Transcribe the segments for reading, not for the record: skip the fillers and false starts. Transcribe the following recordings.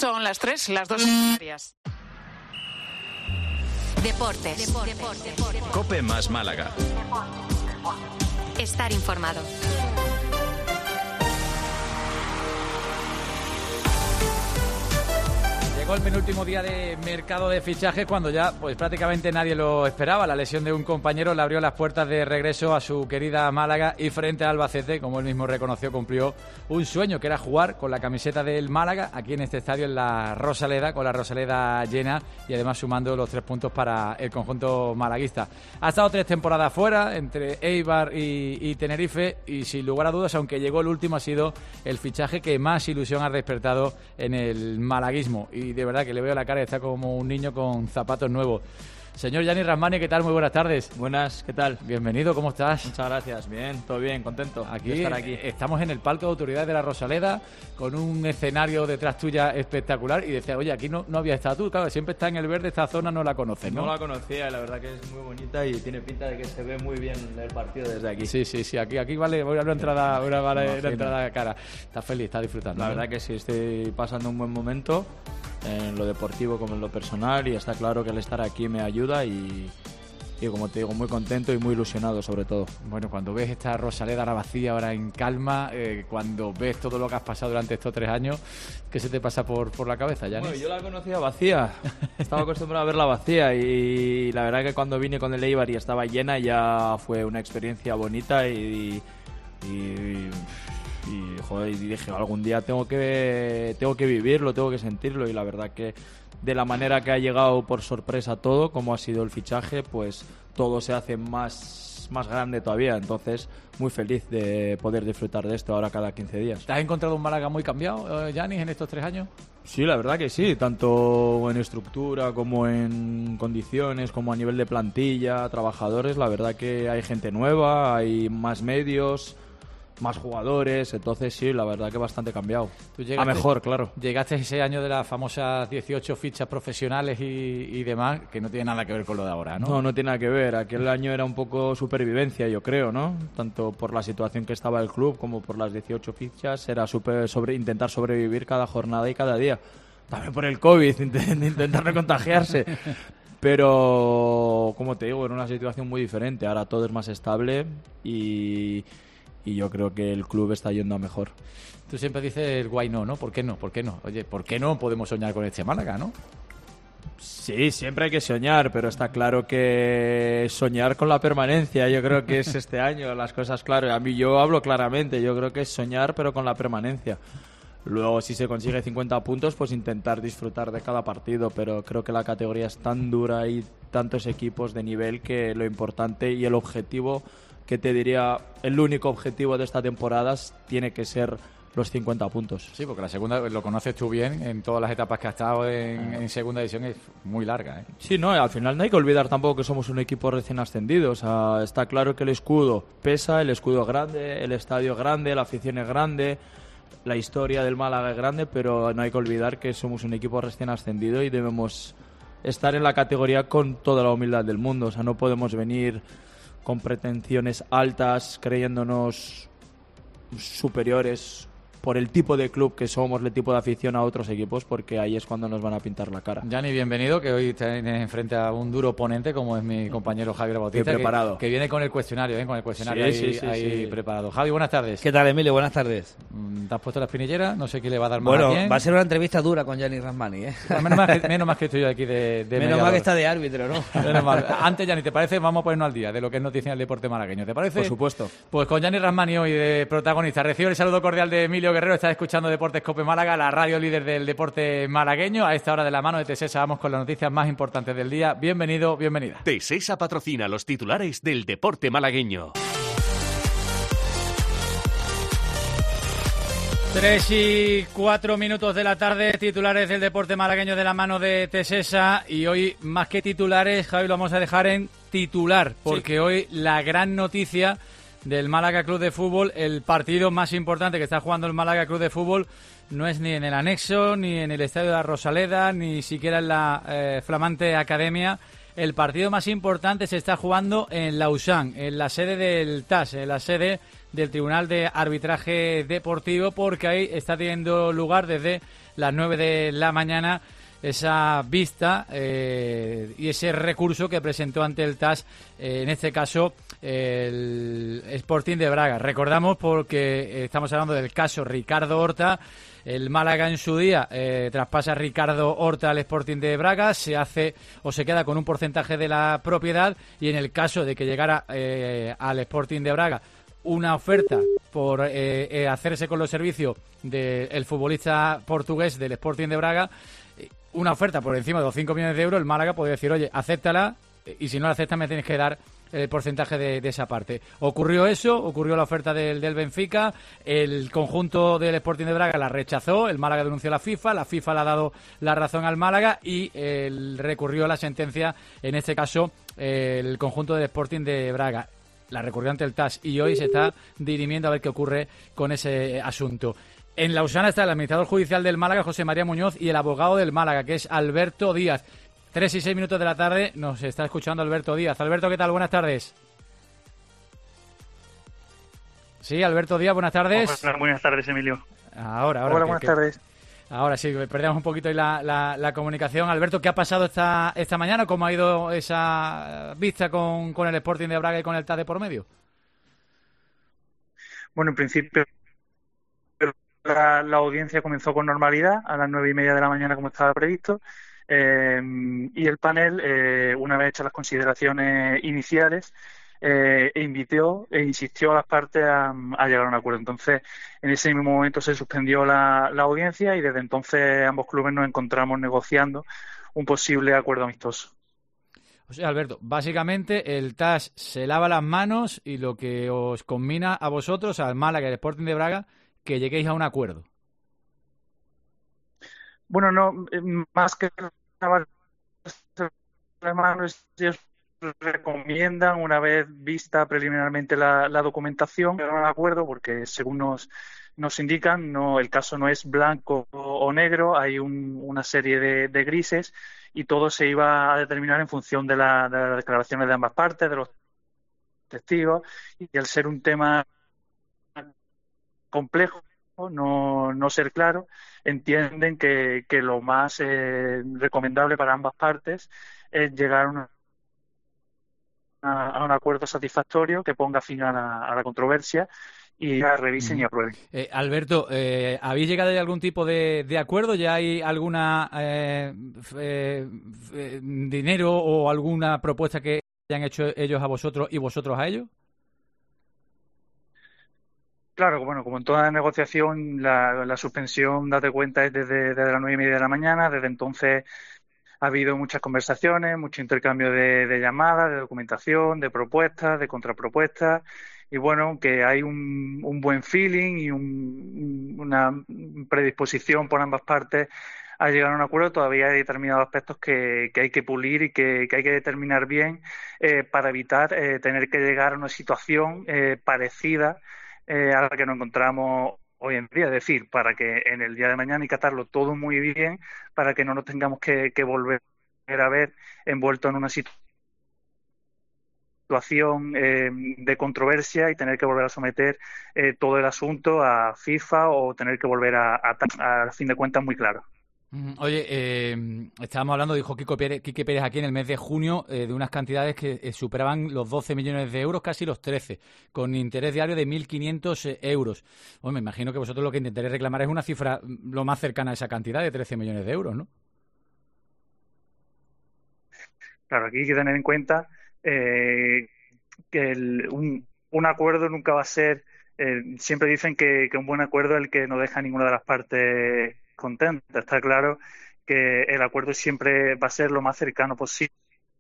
Son las 3, las 2 en Canarias. Deportes. COPE más Málaga. Estar informado. Llegó el penúltimo día de mercado de fichajes cuando ya pues prácticamente nadie lo esperaba. La lesión de un compañero le abrió las puertas de regreso a su querida Málaga y frente al Albacete, como él mismo reconoció, cumplió un sueño que era jugar con la camiseta del Málaga aquí en este estadio en la Rosaleda, con la Rosaleda llena y además sumando los 3 puntos para el conjunto malaguista. Ha estado 3 temporadas fuera entre Eibar y Tenerife y sin lugar a dudas, aunque llegó el último, ha sido el fichaje que más ilusión ha despertado en el malaguismo y de verdad que le veo la cara y está como un niño con zapatos nuevos. Señor Gianni Rasmani, ¿qué tal? Muy buenas tardes. Buenas, ¿qué tal? Bienvenido, ¿cómo estás? Muchas gracias, bien, todo bien, contento de estar aquí. Estamos en el palco de autoridades de la Rosaleda con un escenario detrás tuya espectacular y decía, oye, aquí no había estado tú, claro, siempre está en el verde, esta zona no la conoces, ¿no? No la conocía, la verdad que es muy bonita y tiene pinta de que se ve muy bien el partido desde aquí. Sí, aquí vale, voy a una entrada cara. Estás feliz, estás disfrutando. La verdad que sí, estoy pasando un buen momento en lo deportivo como en lo personal y está claro que el estar aquí me ayuda y como te digo, muy contento y muy ilusionado sobre todo. Bueno, cuando ves esta Rosaleda ahora vacía, ahora en calma, cuando ves todo lo que has pasado durante estos 3 años, ¿qué se te pasa por la cabeza, Gianni? Bueno, yo la conocía vacía, estaba acostumbrado a verla vacía y la verdad que cuando vine con el Eibar y estaba llena ya fue una experiencia bonita y dije, algún día tengo que vivirlo, tengo que sentirlo y la verdad que de la manera que ha llegado por sorpresa todo, como ha sido el fichaje, pues todo se hace más grande todavía. Entonces, muy feliz de poder disfrutar de esto ahora cada 15 días. ¿Te has encontrado un Málaga muy cambiado, Gianni, en estos 3 años? Sí, la verdad que sí, tanto en estructura como en condiciones, como a nivel de plantilla, trabajadores. La verdad que hay gente nueva, hay más medios, más jugadores, entonces sí, la verdad que bastante cambiado. A mejor, claro. Llegaste ese año de las famosas 18 fichas profesionales y demás, que no tiene nada que ver con lo de ahora, ¿no? No tiene nada que ver. Aquel año era un poco supervivencia, yo creo, ¿no? Tanto por la situación que estaba el club como por las 18 fichas, era intentar sobrevivir cada jornada y cada día. También por el COVID, intentar no contagiarse. Pero, como te digo, era una situación muy diferente. Ahora todo es más estable y yo creo que el club está yendo a mejor. Tú siempre dices el guay ¿no? ¿Por qué no? Oye, ¿por qué no podemos soñar con este Málaga, no? Sí, siempre hay que soñar, pero está claro que soñar con la permanencia, yo creo que es este año, las cosas claras. A mí yo hablo claramente, yo creo que es soñar, pero con la permanencia. Luego, si se consigue 50 puntos, pues intentar disfrutar de cada partido, pero creo que la categoría es tan dura y tantos equipos de nivel que lo importante y el objetivo, que te diría, el único objetivo de esta temporada tiene que ser los 50 puntos. Sí, porque la segunda, lo conoces tú bien, en todas las etapas que has estado en segunda división, es muy larga, ¿eh? Sí, no, al final no hay que olvidar tampoco que somos un equipo recién ascendido. O sea, está claro que el escudo pesa, el escudo es grande, el estadio es grande, la afición es grande, la historia del Málaga es grande, pero no hay que olvidar que somos un equipo recién ascendido y debemos estar en la categoría con toda la humildad del mundo. O sea, no podemos venir con pretensiones altas, creyéndonos superiores por el tipo de club que somos, el tipo de afición a otros equipos, porque ahí es cuando nos van a pintar la cara. Gianni, bienvenido, que hoy tienes enfrente a un duro oponente como es mi compañero Javier Bautista, preparado. Que viene con el cuestionario, ahí preparado. Javi, buenas tardes. ¿Qué tal, Emilio? Buenas tardes. ¿Te has puesto la espinillera? No sé quién le va a dar más a quién. Bueno, va a ser una entrevista dura con Gianni Rasmani, ¿eh? Menos más que estoy yo aquí de menos mal que está de árbitro, ¿no? Menos mal. Antes, Gianni, ¿te parece? Vamos a ponernos al día de lo que es noticia en el deporte malagueño. ¿Te parece? Por supuesto. Pues con Gianni Rasmani hoy de protagonista. Recibo el saludo cordial de Emilio Guerrero. Estás escuchando Deportes COPE Málaga, la radio líder del deporte malagueño. A esta hora de la mano de Tesesa vamos con las noticias más importantes del día. Bienvenido, bienvenida. Tesesa patrocina los titulares del deporte malagueño. 3:04 de la tarde, titulares del deporte malagueño de la mano de Tesesa. Y hoy, más que titulares, Javi, lo vamos a dejar en titular, porque hoy la gran noticia del Málaga Club de Fútbol, el partido más importante que está jugando el Málaga Club de Fútbol, no es ni en el anexo, ni en el estadio de la Rosaleda, ni siquiera en la flamante academia. El partido más importante se está jugando en Lausán, en la sede del TAS, en la sede del Tribunal de Arbitraje Deportivo, porque ahí está teniendo lugar desde las 9 de la mañana, esa vista y ese recurso que presentó ante el TAS, en este caso el Sporting de Braga. Recordamos, porque estamos hablando del caso Ricardo Horta. El Málaga en su día traspasa a Ricardo Horta al Sporting de Braga, se hace o se queda con un porcentaje de la propiedad, y en el caso de que llegara al Sporting de Braga una oferta por hacerse con los servicios del futbolista portugués del Sporting de Braga, una oferta por encima de los 5 millones de euros, el Málaga podría decir, oye, acéptala, y si no la aceptas me tienes que dar el porcentaje de esa parte. Ocurrió eso, ocurrió la oferta del Benfica, el conjunto del Sporting de Braga la rechazó, el Málaga denunció a la FIFA le ha dado la razón al Málaga y recurrió la sentencia, en este caso el conjunto del Sporting de Braga. La recurrió ante el TAS y hoy se está dirimiendo a ver qué ocurre con ese asunto. En Lausana está el administrador judicial del Málaga, José María Muñoz, y el abogado del Málaga, que es Alberto Díaz. 3:06 de la tarde, nos está escuchando Alberto Díaz. Alberto, ¿qué tal? Buenas tardes. Sí, Alberto Díaz, buenas tardes. Hola, buenas tardes, Emilio. Ahora. Hola, buenas tardes. Ahora sí, perdemos un poquito ahí la comunicación. Alberto, ¿qué ha pasado esta mañana? ¿Cómo ha ido esa vista con el Sporting de Braga y con el TAS de por medio? Bueno, en principio la audiencia comenzó con normalidad a las 9:30 de la mañana, como estaba previsto. Y el panel, una vez hechas las consideraciones iniciales, invitó e insistió a las partes a llegar a un acuerdo. Entonces, en ese mismo momento se suspendió la audiencia y desde entonces ambos clubes nos encontramos negociando un posible acuerdo amistoso. O sea, Alberto, básicamente el TAS se lava las manos y lo que os combina a vosotros, al Málaga y al Sporting de Braga, que lleguéis a un acuerdo. Bueno, no, más que ellos recomiendan, una vez vista preliminarmente la documentación, llegar a un acuerdo, porque según nos indican, el caso no es blanco o negro, hay una serie de grises y todo se iba a determinar en función de las declaraciones de ambas partes, de los testigos, y al ser un tema complejo, no ser claro, entienden que lo más recomendable para ambas partes es llegar a un acuerdo satisfactorio que ponga fin a la controversia y la revisen y aprueben. Alberto, ¿habéis llegado a algún tipo de acuerdo? ¿Ya hay alguna dinero o alguna propuesta que hayan hecho ellos a vosotros y vosotros a ellos? Claro, bueno, como en toda negociación, la suspensión, date cuenta, es desde las 9:30 de la mañana. Desde entonces ha habido muchas conversaciones, mucho intercambio de llamadas, de documentación, de propuestas, de contrapropuestas. Y bueno, que hay un buen feeling y una predisposición por ambas partes a llegar a un acuerdo. Todavía hay determinados aspectos que hay que pulir y que hay que determinar bien para evitar tener que llegar a una situación parecida a la que nos encontramos hoy en día. Es decir, para que en el día de mañana y catarlo todo muy bien, para que no nos tengamos que volver a ver envuelto en una situación de controversia y tener que volver a someter todo el asunto a FIFA o tener que volver a fin de cuentas muy claro. Oye, estábamos hablando, dijo Quique Pérez aquí en el mes de junio, de unas cantidades que superaban los 12 millones de euros, casi los 13, con interés diario de 1.500 euros. Bueno, me imagino que vosotros lo que intentaréis reclamar es una cifra lo más cercana a esa cantidad de 13 millones de euros, ¿no? Claro, aquí hay que tener en cuenta que un acuerdo nunca va a ser, siempre dicen que un buen acuerdo es el que no deja a ninguna de las partes contenta. Está claro que el acuerdo siempre va a ser lo más cercano posible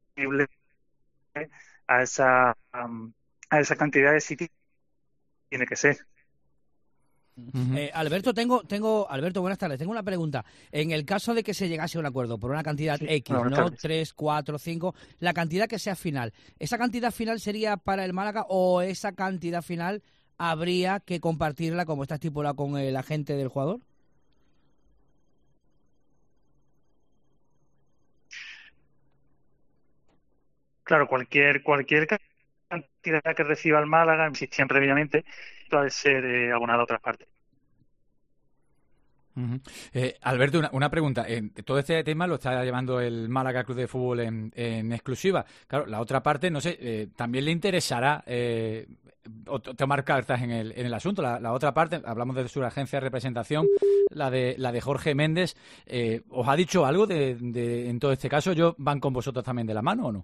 a esa cantidad de sitios que tiene que ser. Alberto, Alberto, buenas tardes. Tengo una pregunta. En el caso de que se llegase a un acuerdo por una cantidad X, ¿no? 3, 4, 5, la cantidad que sea final, ¿esa cantidad final sería para el Málaga o esa cantidad final habría que compartirla como está estipulado con el agente del jugador? Claro, cualquier cantidad que reciba el Málaga, insistían previamente, puede ser abonada a otras partes. Alberto, una pregunta. Todo este tema lo está llevando el Málaga Club de Fútbol en exclusiva. Claro, la otra parte, no sé, también le interesará tomar cartas en el asunto. La otra parte, hablamos de su agencia de representación, la de Jorge Méndez. ¿Os ha dicho algo en todo este caso? ¿Ellos van con vosotros también de la mano o no?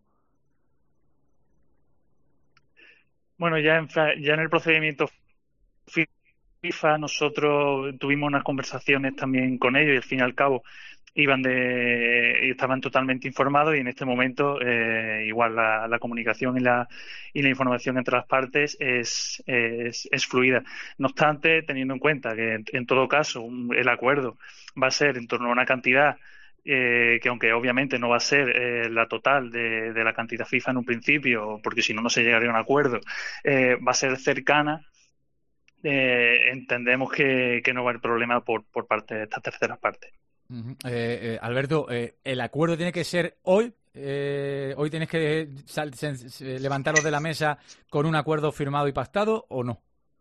Bueno, ya en el procedimiento FIFA nosotros tuvimos unas conversaciones también con ellos y al fin y al cabo estaban totalmente informados, y en este momento igual la comunicación y la información entre las partes es fluida. No obstante, teniendo en cuenta que en todo caso el acuerdo va a ser en torno a una cantidad que aunque obviamente no va a ser la total de la cantidad FIFA en un principio, porque si no, no se llegaría a un acuerdo, va a ser cercana. Entendemos que no va a haber problema por parte de estas terceras partes. Alberto, ¿el acuerdo tiene que ser hoy? ¿Hoy tienes que levantaros de la mesa con un acuerdo firmado y pactado o no?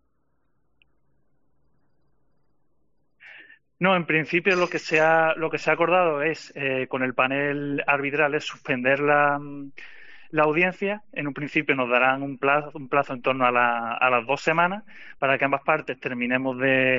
No, en principio lo que se ha acordado es con el panel arbitral es suspender la audiencia. En un principio nos darán un plazo en torno a las 2 semanas para que ambas partes terminemos de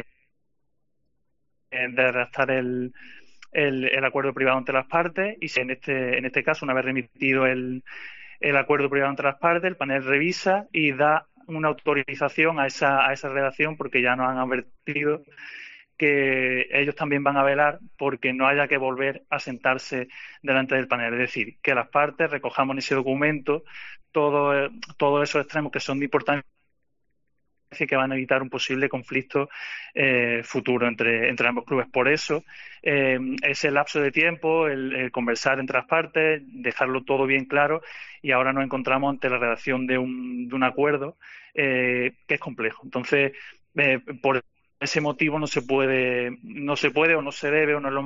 redactar el acuerdo privado entre las partes, y si en este caso, una vez remitido el acuerdo privado entre las partes, el panel revisa y da una autorización a esa redacción, porque ya nos han advertido que ellos también van a velar porque no haya que volver a sentarse delante del panel. Es decir, que las partes recojamos en ese documento todos esos extremos que son de importancia y que van a evitar un posible conflicto futuro entre ambos clubes. Por eso, ese lapso de tiempo, el conversar entre las partes, dejarlo todo bien claro, y ahora nos encontramos ante la redacción de un acuerdo que es complejo. Entonces, por ese motivo no se puede o no se debe, o no es lo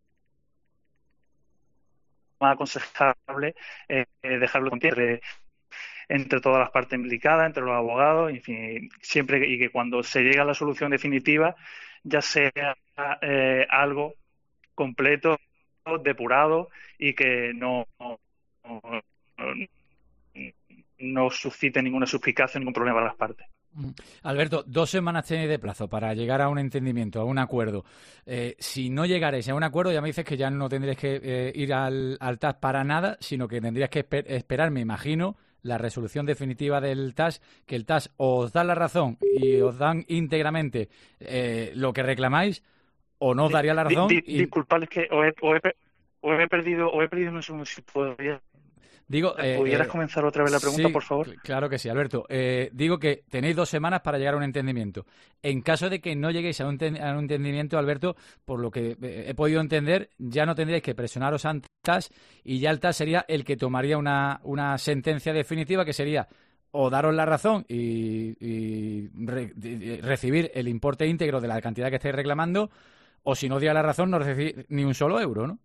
más aconsejable dejarlo entre todas las partes implicadas, entre los abogados, en fin, siempre, y que cuando se llegue a la solución definitiva ya sea algo completo, depurado, y que no suscite ninguna suspicacia, ningún problema para las partes. Alberto, 2 semanas tenéis de plazo para llegar a un entendimiento, a un acuerdo. Si no llegaréis a un acuerdo, ya me dices que ya no tendréis que ir al TAS para nada, sino que tendrías que esperar, me imagino, la resolución definitiva del TAS, que el TAS os da la razón y os dan íntegramente lo que reclamáis, o no os daría la razón. Disculpad, es que os he perdido un segundo, si podría. Digo, ¿pudieras comenzar otra vez la pregunta, sí, por favor? Claro que sí, Alberto. Digo que tenéis 2 semanas para llegar a un entendimiento. En caso de que no lleguéis a un entendimiento, Alberto, por lo que he podido entender, ya no tendríais que presionaros ante el TAS, y ya el TAS sería el que tomaría una sentencia definitiva, que sería o daros la razón y recibir el importe íntegro de la cantidad que estáis reclamando, o si no os diera la razón, no recibir ni un solo euro, ¿no?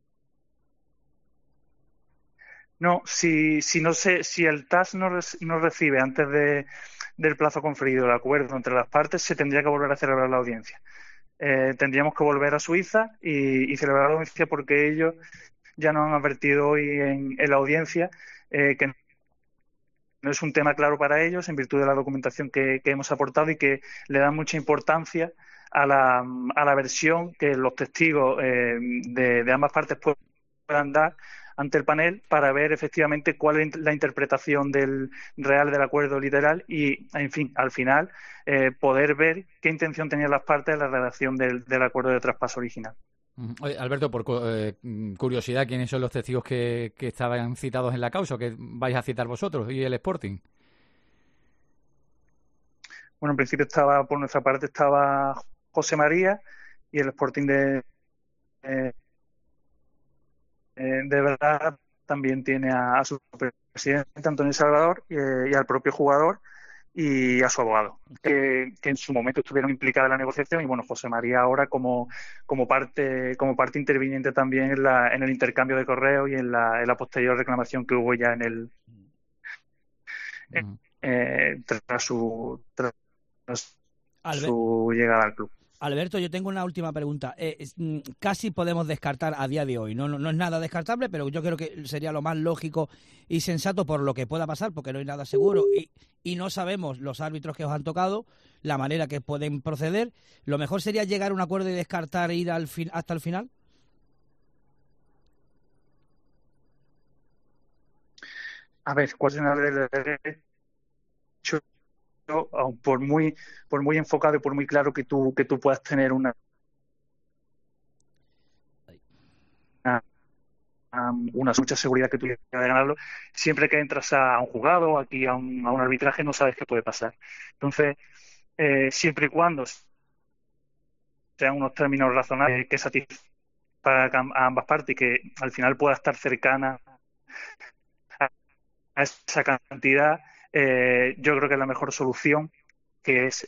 No, si el TAS no recibe antes del plazo conferido el acuerdo entre las partes, se tendría que volver a celebrar la audiencia. Tendríamos que volver a Suiza y celebrar la audiencia, porque ellos ya nos han advertido hoy en la audiencia que no es un tema claro para ellos, en virtud de la documentación que hemos aportado, y que le dan mucha importancia a la versión que los testigos de ambas partes puedan dar ante el panel, para ver efectivamente cuál es la interpretación real del acuerdo literal y, en fin, al final poder ver qué intención tenían las partes en la redacción del acuerdo de traspaso original. Oye, Alberto, por curiosidad, ¿quiénes son los testigos que estaban citados en la causa, o que vais a citar vosotros y el Sporting? Bueno, en principio por nuestra parte estaba José María, y el Sporting de verdad también tiene a su presidente Antonio Salvador y al propio jugador y a su abogado, que en su momento estuvieron implicados en la negociación, y bueno, José María ahora como parte interviniente también en el intercambio de correos y en la posterior reclamación que hubo ya tras su llegada al club. Alberto, yo tengo una última pregunta. Casi podemos descartar a día de hoy. No es nada descartable, pero yo creo que sería lo más lógico y sensato por lo que pueda pasar, porque no hay nada seguro y no sabemos los árbitros que os han tocado, la manera que pueden proceder. Lo mejor sería llegar a un acuerdo y descartar ir hasta el final. A ver, ¿cuál es el derecho? Por muy enfocado y por muy claro que tú puedas tener una mucha seguridad que tú llegas a ganarlo, siempre que entras a un juzgado, aquí a un arbitraje, no sabes qué puede pasar. Entonces, siempre y cuando sean unos términos razonables que satisfagan a ambas partes y que al final pueda estar cercana a esa cantidad, yo creo que es la mejor solución, que es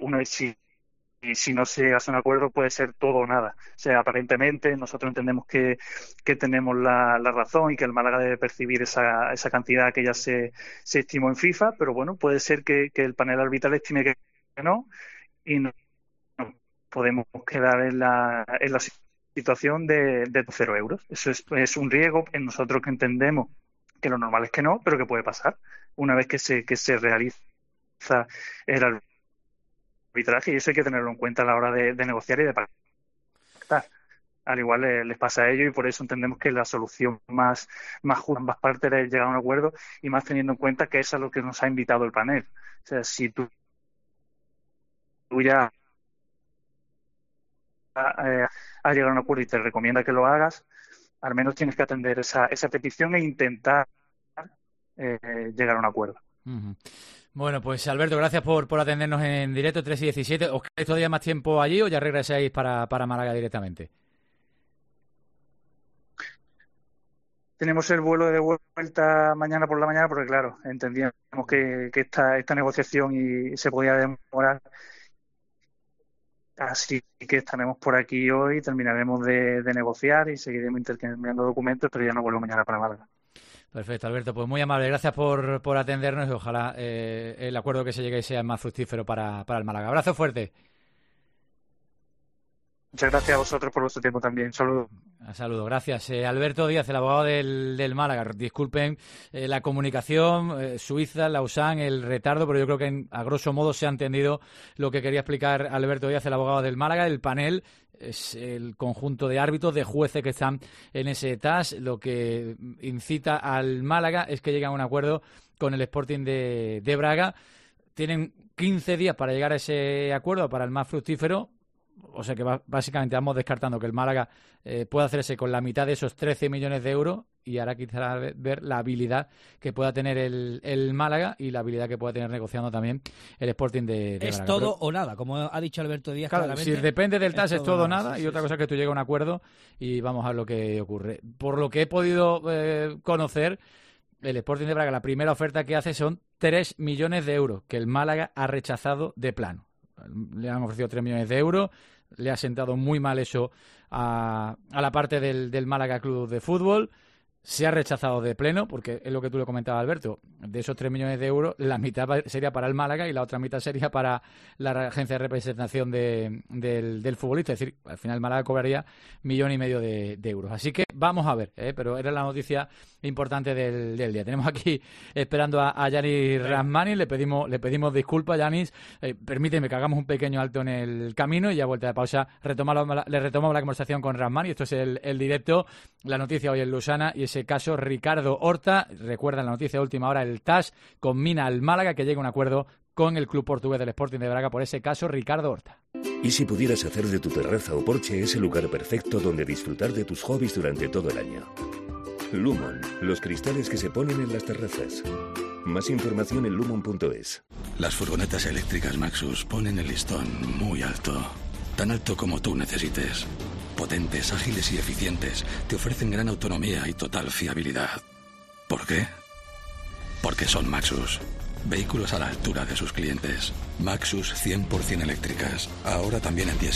si no se hace un acuerdo puede ser todo o nada. O sea, aparentemente nosotros entendemos que tenemos la razón y que el Málaga debe percibir esa cantidad que ya se estimó en FIFA, pero bueno, puede ser que el panel arbitral estime que no, y no podemos quedar en la situación de 0 euros. Eso es un riesgo en nosotros que entendemos que lo normal es que no, pero que puede pasar una vez que se realiza el arbitraje, y eso hay que tenerlo en cuenta a la hora de negociar y de pactar. Al igual les pasa a ellos, y por eso entendemos que la solución más justa ambas partes es llegar a un acuerdo, y más teniendo en cuenta que es a lo que nos ha invitado el panel. O sea, si tú ya has llegado a un acuerdo y te recomienda que lo hagas, al menos tienes que atender esa petición e intentar llegar a un acuerdo. Uh-huh. Bueno, pues Alberto, gracias por atendernos en directo, 3 y 17. ¿Os quedáis todavía más tiempo allí o ya regresáis para Málaga directamente? Tenemos el vuelo de vuelta mañana por la mañana porque, claro, entendíamos que esta negociación y se podía demorar. Así que estaremos por aquí hoy, terminaremos de negociar y seguiremos intercambiando documentos, pero ya no vuelvo mañana para Málaga. Perfecto, Alberto, pues muy amable, gracias por atendernos y ojalá el acuerdo que se llegue sea más fructífero para el Málaga. Abrazo fuerte. Muchas gracias a vosotros por vuestro tiempo también. Saludos. Saludos, gracias. Alberto Díaz, el abogado del Málaga. Disculpen la comunicación, Suiza, Lausanne, el retardo, pero yo creo que a grosso modo se ha entendido lo que quería explicar Alberto Díaz, el abogado del Málaga. El panel es el conjunto de árbitros, de jueces que están en ese TAS. Lo que incita al Málaga es que lleguen a un acuerdo con el Sporting de Braga. Tienen 15 días para llegar a ese acuerdo, para el más fructífero. O sea que básicamente vamos descartando que el Málaga pueda hacerse con la mitad de esos 13 millones de euros, y ahora quizá ver la habilidad que pueda tener el Málaga y la habilidad que pueda tener negociando también el Sporting de Braga. Es todo o nada, como ha dicho Alberto Díaz. Claro, claramente, si depende del TAS es todo o nada, sí, y otra cosa es que tú llegues a un acuerdo y vamos a ver lo que ocurre. Por lo que he podido conocer, el Sporting de Braga, la primera oferta que hace son 3 millones de euros, que el Málaga ha rechazado de plano. Le han ofrecido 3 millones de euros, le ha sentado muy mal eso a la parte del Málaga Club de Fútbol. Se ha rechazado de pleno, porque es lo que tú le comentabas, Alberto. De esos 3 millones de euros, la mitad sería para el Málaga y la otra mitad sería para la agencia de representación del futbolista. Es decir, al final el Málaga cobraría 1,5 millones de euros. Así que vamos a ver, pero era la noticia importante del día. Tenemos aquí esperando a Yanis Rahmani. Le pedimos disculpas, Yanis. Permíteme que hagamos un pequeño alto en el camino y ya vuelta de pausa le retomamos la conversación con Rahmani. Esto es el directo. La noticia hoy en Lausana y ese caso Ricardo Horta. Recuerdan la noticia de última hora, el TAS conmina al Málaga que llegue a un acuerdo con el club portugués del Sporting de Braga por ese caso Ricardo Horta. ¿Y si pudieras hacer de tu terraza o porche ese lugar perfecto donde disfrutar de tus hobbies durante todo el año? Lumon, los cristales que se ponen en las terrazas. Más información en lumon.es. Las furgonetas eléctricas Maxus ponen el listón muy alto. Tan alto como tú necesites. Potentes, ágiles y eficientes, te ofrecen gran autonomía y total fiabilidad. ¿Por qué? Porque son Maxus. Vehículos a la altura de sus clientes. Maxus 100% eléctricas, ahora también en diésel.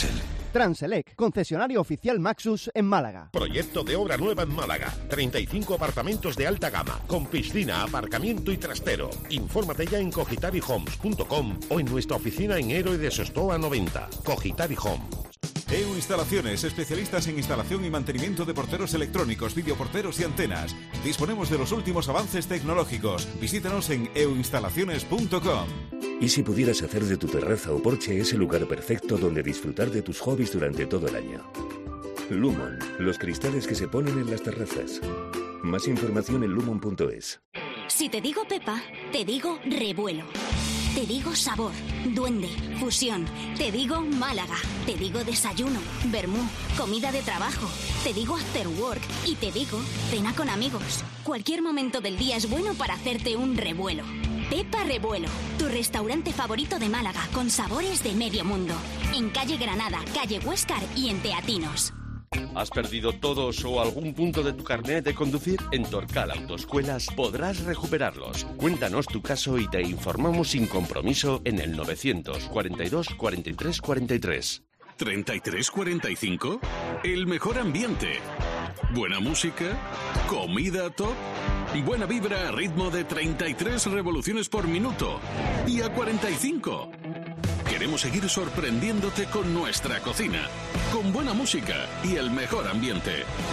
Transelec, concesionario oficial Maxus en Málaga. Proyecto de obra nueva en Málaga. 35 apartamentos de alta gama, con piscina, aparcamiento y trastero. Infórmate ya en cogitarihomes.com o en nuestra oficina en Héroe de Sostoa 90. Cogitari Homes. EU Instalaciones, especialistas en instalación y mantenimiento de porteros electrónicos, videoporteros y antenas. Disponemos de los últimos avances tecnológicos. Visítanos en euinstalaciones.com. ¿Y si pudieras hacer de tu terraza o porche ese lugar perfecto donde disfrutar de tus hobbies durante todo el año? Lumon, los cristales que se ponen en las terrazas. Más información en lumon.es. Si te digo Pepa, te digo revuelo. Te digo sabor, duende, fusión. Te digo Málaga. Te digo desayuno, vermú, comida de trabajo. Te digo after work y te digo cena con amigos. Cualquier momento del día es bueno para hacerte un revuelo. Pepa Revuelo, tu restaurante favorito de Málaga con sabores de medio mundo. En calle Granada, calle Huéscar y en Teatinos. ¿Has perdido todos o algún punto de tu carnet de conducir? En Torcal Autoescuelas podrás recuperarlos. Cuéntanos tu caso y te informamos sin compromiso en el 942 43 43. ¿33 45? El mejor ambiente. Buena música, comida top, buena vibra a ritmo de 33 revoluciones por minuto y a 45. Queremos seguir sorprendiéndote con nuestra cocina, con buena música y el mejor ambiente.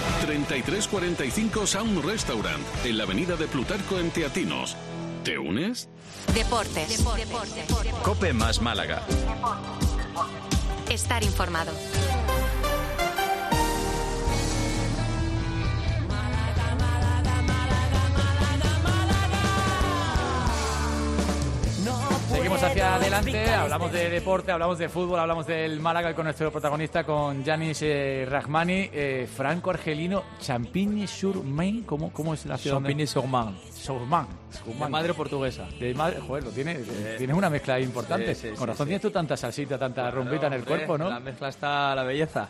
3345 Sound Restaurant, en la avenida de Plutarco en Teatinos. ¿Te unes? Deportes. COPE más Málaga. Estar informado. Seguimos hacia adelante, hablamos de deporte, hablamos de fútbol, hablamos del Málaga y con nuestro protagonista, con Yanis Rahmani, franco-argelino, Champigny-sur-Marne, ¿cómo es la ciudad? Champigny-sur-Marne. De madre portuguesa. De madre, joder, tienes una mezcla importante. Sí, con razón tienes tú tanta salsita, tanta rumbita en el cuerpo, ¿no? La mezcla está la belleza.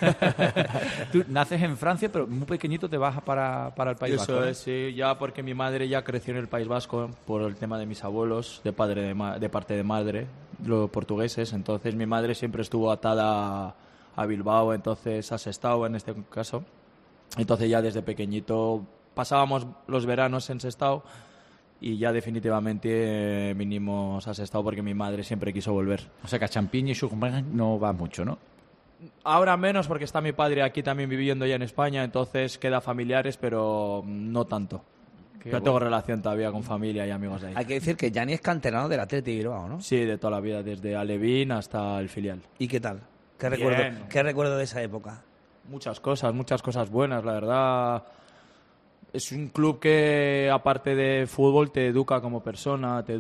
Tú naces en Francia, pero muy pequeñito te vas para el País Vasco. Eso es, sí, ya porque mi madre ya creció en el País Vasco por el tema de mis abuelos, de parte de madre, los portugueses. Entonces mi madre siempre estuvo atada a Bilbao, entonces a Sestao en este caso. Entonces ya desde pequeñito pasábamos los veranos en Sestao y ya definitivamente vinimos a Sestao porque mi madre siempre quiso volver. O sea que a Champigny-sur-Marne no va mucho, ¿no? Ahora menos porque está mi padre aquí también viviendo ya en España, entonces queda familiares, pero no tanto. Yo tengo relación todavía con familia y amigos de ahí. Hay que decir que Gianni es canterano del Athletic de Bilbao, ¿no? Sí, de toda la vida, desde Alevín hasta el filial. ¿Y qué tal? ¿Qué recuerdo de esa época? Muchas cosas buenas, la verdad. Es un club que, aparte de fútbol, te educa como persona, te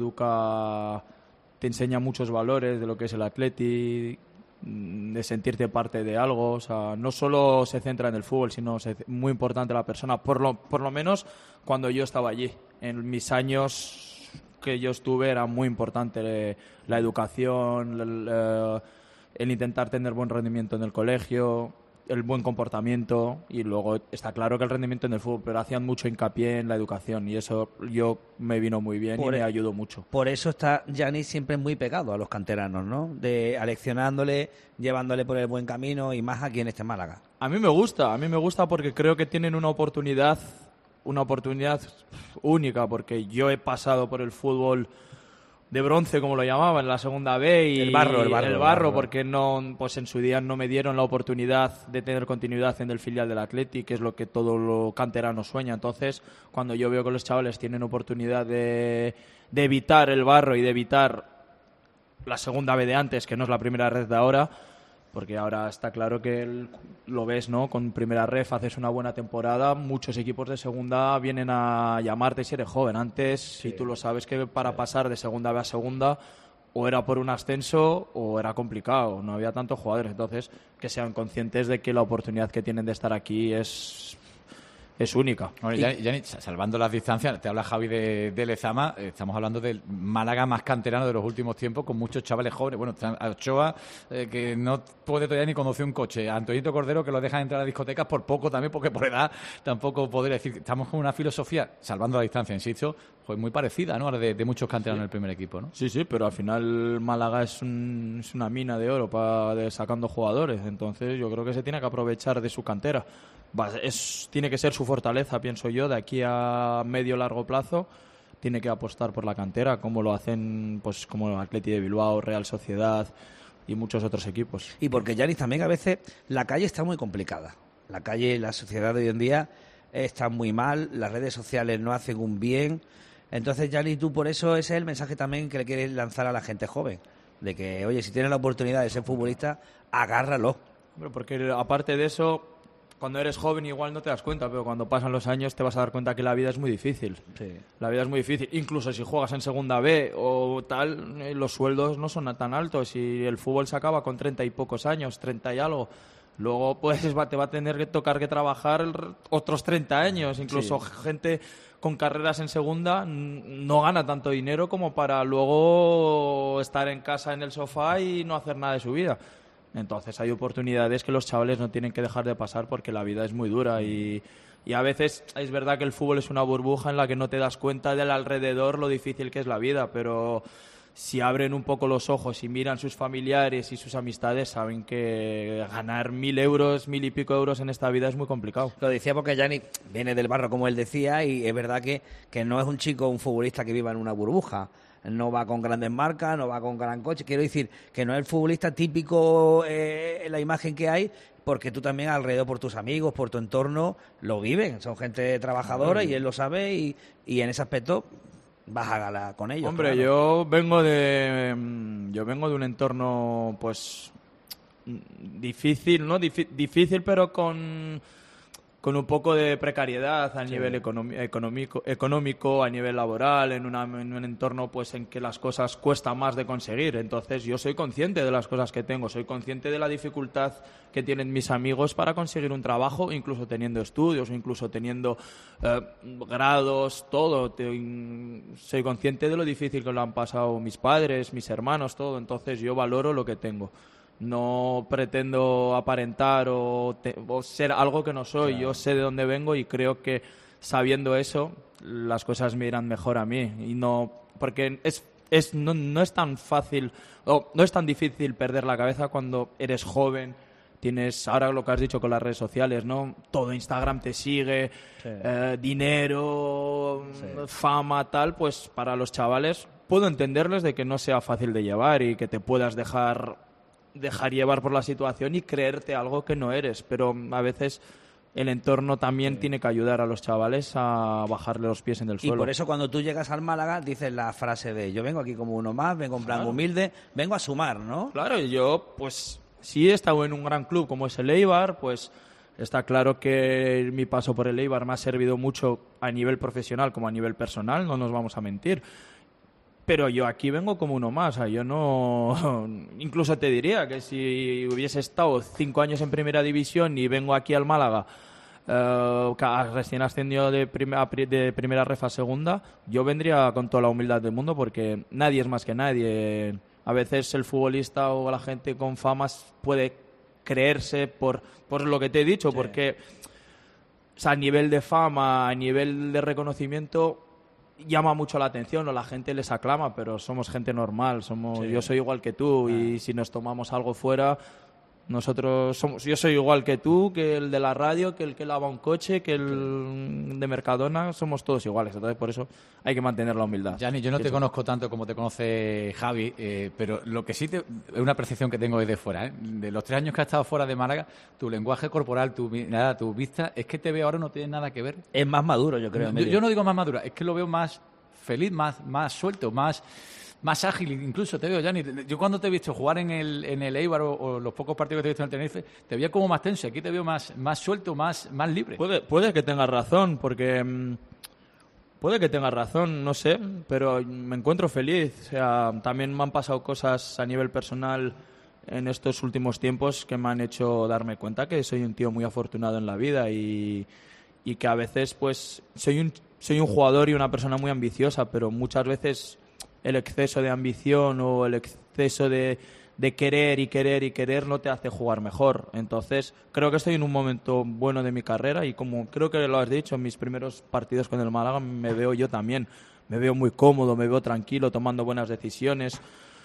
enseña muchos valores de lo que es el Athletic, de sentirte parte de algo. O sea, no solo se centra en el fútbol, sino muy importante la persona, por lo menos cuando yo estaba allí. En mis años que yo estuve era muy importante la educación, el intentar tener buen rendimiento en el colegio, el buen comportamiento, y luego está claro que el rendimiento en el fútbol, pero hacían mucho hincapié en la educación y eso me vino muy bien y me ayudó mucho. Por eso está Gianni siempre muy pegado a los canteranos, ¿no? Aleccionándole, llevándole por el buen camino y más aquí en este Málaga. A mí me gusta porque creo que tienen una oportunidad única, porque yo he pasado por el fútbol de bronce, como lo llamaban, en la segunda B, y el barro, porque no, pues en su día no me dieron la oportunidad de tener continuidad en el filial del Athletic, que es lo que todo lo canterano sueña. Entonces, cuando yo veo que los chavales tienen oportunidad de evitar el barro y de evitar la segunda B de antes, que no es la primera red de ahora, porque ahora está claro que lo ves, ¿no? Con primera ref haces una buena temporada, muchos equipos de segunda vienen a llamarte si eres joven. Antes, sí, tú lo sabes que para pasar de segunda B a segunda o era por un ascenso o era complicado, no había tantos jugadores. Entonces, que sean conscientes de que la oportunidad que tienen de estar aquí es es única. Bueno, Yanni, salvando las distancias, te habla Javi de Lezama, estamos hablando del Málaga más canterano de los últimos tiempos, con muchos chavales jóvenes. Bueno, a Ochoa, que no puede todavía ni conducir un coche. A Antonito Cordero, que lo dejan entrar a las discotecas por poco también, porque por edad tampoco podría decir. Estamos con una filosofía, salvando la distancia, insisto, pues muy parecida, ¿no?, a la de muchos canteranos del primer equipo, ¿no? Sí, pero al final Málaga es una mina de oro sacando jugadores. Entonces yo creo que se tiene que aprovechar de su cantera. Tiene que ser su fortaleza, pienso yo, de aquí a medio largo plazo. Tiene que apostar por la cantera, como lo hacen pues como el Atleti de Bilbao, Real Sociedad y muchos otros equipos. Y porque, Yanis, también a veces la calle está muy complicada. La calle, la sociedad de hoy en día está muy mal, las redes sociales no hacen un bien. Entonces, Yanis, tú por eso ese es el mensaje también que le quieres lanzar a la gente joven, de que, oye, si tienes la oportunidad de ser futbolista, agárralo. Porque aparte de eso, cuando eres joven igual no te das cuenta, pero cuando pasan los años te vas a dar cuenta que la vida es muy difícil. Sí. La vida es muy difícil. Incluso si juegas en segunda B o tal, los sueldos no son tan altos y el fútbol se acaba con 30 y pocos años, 30 y algo. Luego pues te va a tener que tocar que trabajar otros 30 años. Incluso gente con carreras en segunda no gana tanto dinero como para luego estar en casa en el sofá y no hacer nada de su vida. Entonces hay oportunidades que los chavales no tienen que dejar de pasar porque la vida es muy dura y a veces es verdad que el fútbol es una burbuja en la que no te das cuenta del alrededor lo difícil que es la vida, pero si abren un poco los ojos y miran sus familiares y sus amistades, saben que ganar 1.000 euros, 1.000 y pico euros en esta vida es muy complicado. Lo decía porque Yanni viene del barro, como él decía, y es verdad que no es un futbolista que viva en una burbuja. No va con grandes marcas, no va con gran coche. Quiero decir que no es el futbolista típico en la imagen que hay, porque tú también alrededor, por tus amigos, por tu entorno, lo viven. Son gente trabajadora y él lo sabe y en ese aspecto vas a gala con ellos. Hombre, claro. yo vengo de un entorno pues difícil, ¿no? Difícil, pero con un poco de precariedad a nivel económico, a nivel laboral, en un entorno pues en que las cosas cuestan más de conseguir. Entonces yo soy consciente de las cosas que tengo, soy consciente de la dificultad que tienen mis amigos para conseguir un trabajo, incluso teniendo estudios, incluso teniendo grados, todo. Soy consciente de lo difícil que lo han pasado mis padres, mis hermanos, todo. Entonces yo valoro lo que tengo. No pretendo aparentar o ser algo que no soy. Claro. Yo sé de dónde vengo y creo que sabiendo eso las cosas me irán mejor a mí. Y no, porque no es tan fácil o no es tan difícil perder la cabeza cuando eres joven. Tienes ahora lo que has dicho con las redes sociales, ¿no? Todo Instagram te sigue, dinero, fama, tal. Pues para los chavales puedo entenderles de que no sea fácil de llevar y que te puedas dejar llevar por la situación y creerte algo que no eres, pero a veces el entorno también tiene que ayudar a los chavales a bajarle los pies en el suelo. Y por eso cuando tú llegas al Málaga dices la frase de yo vengo aquí como uno más, vengo en plan humilde, vengo a sumar, ¿no? Claro, y yo pues sí he estado en un gran club como es el Eibar, pues está claro que mi paso por el Eibar me ha servido mucho a nivel profesional como a nivel personal, no nos vamos a mentir. Pero yo aquí vengo como uno más, o sea, yo no... Incluso te diría que si hubiese estado 5 años en Primera División y vengo aquí al Málaga recién ascendido de Primera Ref a Segunda, yo vendría con toda la humildad del mundo porque nadie es más que nadie. A veces el futbolista o la gente con famas puede creerse por lo que te he dicho, porque o sea, a nivel de fama, a nivel de reconocimiento llama mucho la atención o la gente les aclama, pero somos gente normal, yo soy igual que tú y si nos tomamos algo fuera, yo soy igual que tú, que el de la radio, que el que lava un coche, que el de Mercadona, somos todos iguales, entonces por eso hay que mantener la humildad. Yanni, yo no te conozco tanto como te conoce Javi, pero lo que sí es una percepción que tengo desde fuera, de los 3 años que has estado fuera de Málaga, tu lenguaje corporal, tu vista, es que te veo ahora no tiene nada que ver. Es más maduro, yo creo. Yo no digo más madura, es que lo veo más feliz, más suelto, más ágil, incluso te veo, Yanni. Yo cuando te he visto jugar en el Eibar o los pocos partidos que te he visto en el Tenerife, te veía como más tenso. Aquí te veo más suelto, más libre. Puede que tengas razón, porque puede que tengas razón, no sé, pero me encuentro feliz. O sea, también me han pasado cosas a nivel personal en estos últimos tiempos que me han hecho darme cuenta que soy un tío muy afortunado en la vida y y que a veces pues soy un jugador y una persona muy ambiciosa, pero muchas veces el exceso de ambición o el exceso de querer y querer y querer no te hace jugar mejor. Entonces creo que estoy en un momento bueno de mi carrera y como creo que lo has dicho, en mis primeros partidos con el Málaga me veo yo también. Me veo muy cómodo, me veo tranquilo, tomando buenas decisiones.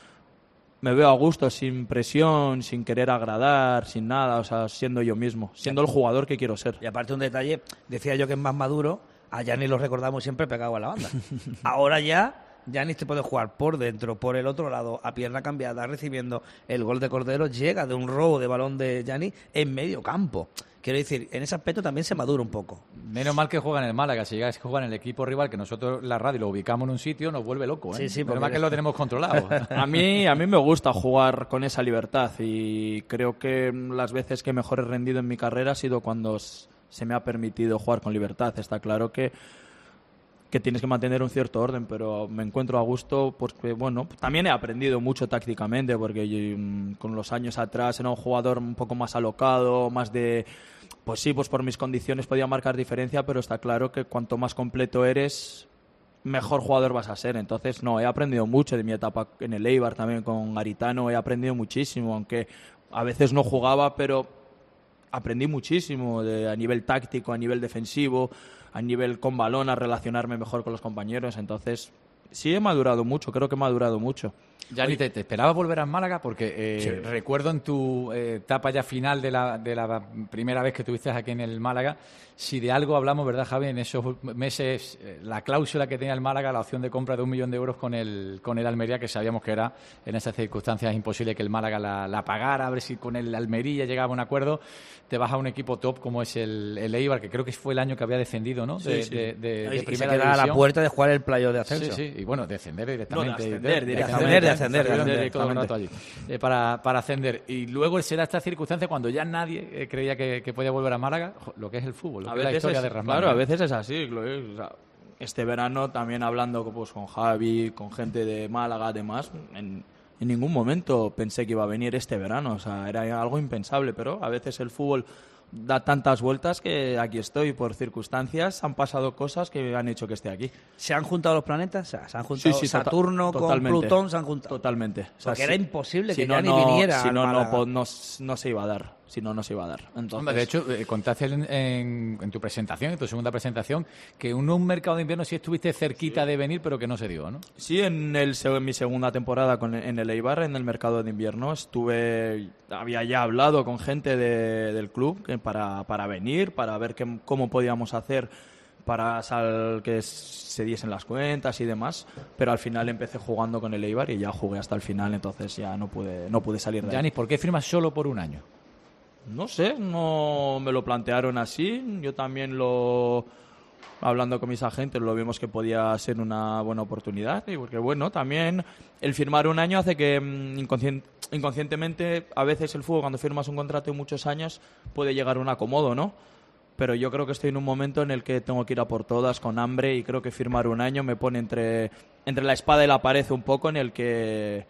Me veo a gusto, sin presión, sin querer agradar, sin nada, o sea, siendo yo mismo, siendo el jugador que quiero ser. Y aparte un detalle, decía yo que es más maduro, a Gianni lo recordamos siempre pegado a la banda. Ahora ya Gianni te puede jugar por dentro, por el otro lado, a pierna cambiada, recibiendo el gol de Cordero, llega de un robo de balón de Gianni en medio campo. Quiero decir, en ese aspecto también se madura un poco. Menos mal que juega en el Málaga. Si llegas a jugar en el equipo rival, que nosotros la radio lo ubicamos en un sitio, nos vuelve loco, ¿eh? Sí, menos mal que lo tenemos controlado. A mí me gusta jugar con esa libertad y creo que las veces que mejor he rendido en mi carrera ha sido cuando se me ha permitido jugar con libertad. Está claro que tienes que mantener un cierto orden, pero me encuentro a gusto porque, bueno, también he aprendido mucho tácticamente porque yo, con los años atrás era un jugador un poco más alocado, más de... Pues sí, pues por mis condiciones podía marcar diferencia, pero está claro que cuanto más completo eres, mejor jugador vas a ser. Entonces, no, he aprendido mucho de mi etapa en el Eibar, también con Garitano, he aprendido muchísimo, aunque a veces no jugaba, pero aprendí muchísimo a nivel táctico, a nivel defensivo, a nivel con balón, a relacionarme mejor con los compañeros. Entonces, sí he madurado mucho, creo que he madurado mucho. Gianni, ¿te esperabas volver a Málaga? Porque sí. Recuerdo en tu etapa ya final de la primera vez que estuviste aquí en el Málaga, si de algo hablamos, ¿verdad, Javi? En esos meses, la cláusula que tenía el Málaga, la opción de compra de 1 millón de euros con el Almería, que sabíamos que era en esas circunstancias imposible que el Málaga la pagara, a ver si con el Almería llegaba a un acuerdo. Te vas a un equipo top como es el Eibar, que creo que fue el año que había descendido, ¿no? De primera se queda a la puerta de jugar el playoff de ascenso. Sí, y bueno, descender directamente. De ascender todo el rato allí, para ascender. Y luego será esta circunstancia cuando ya nadie creía que podía volver a Málaga, lo que es el fútbol, lo que es la historia de Rasmani. Claro, a veces es así. O sea, este verano también hablando pues, con Javi, con gente de Málaga, además, en ningún momento pensé que iba a venir este verano. O sea, era algo impensable, pero a veces el fútbol da tantas vueltas que aquí estoy. Por circunstancias han pasado cosas que han hecho que esté aquí. ¿Se han juntado los planetas? O sea, ¿se han juntado Saturno con Plutón? ¿Se han juntado? Totalmente. O sea, porque era imposible que ya ni viniera. Si no se iba a dar. Si no se iba a dar. Entonces... Hombre, de hecho, contaste en tu presentación, en tu segunda presentación, que en un mercado de invierno sí estuviste cerquita de venir, pero que no se dio, ¿no? Sí, en mi segunda temporada en el Eibar, en el mercado de invierno, había ya hablado con gente del club para venir, para ver cómo podíamos hacer para que se diesen las cuentas y demás, pero al final empecé jugando con el Eibar y ya jugué hasta el final, entonces ya no pude salir de ahí. Gianni, ¿por qué firmas solo por un año? No sé, no me lo plantearon así. Yo también hablando con mis agentes, lo vimos que podía ser una buena oportunidad. Y porque, bueno, también el firmar un año hace que inconscientemente, a veces el fútbol, cuando firmas un contrato de muchos años, puede llegar a un acomodo, ¿no? Pero yo creo que estoy en un momento en el que tengo que ir a por todas con hambre y creo que firmar un año me pone entre la espada y la pared un poco en el que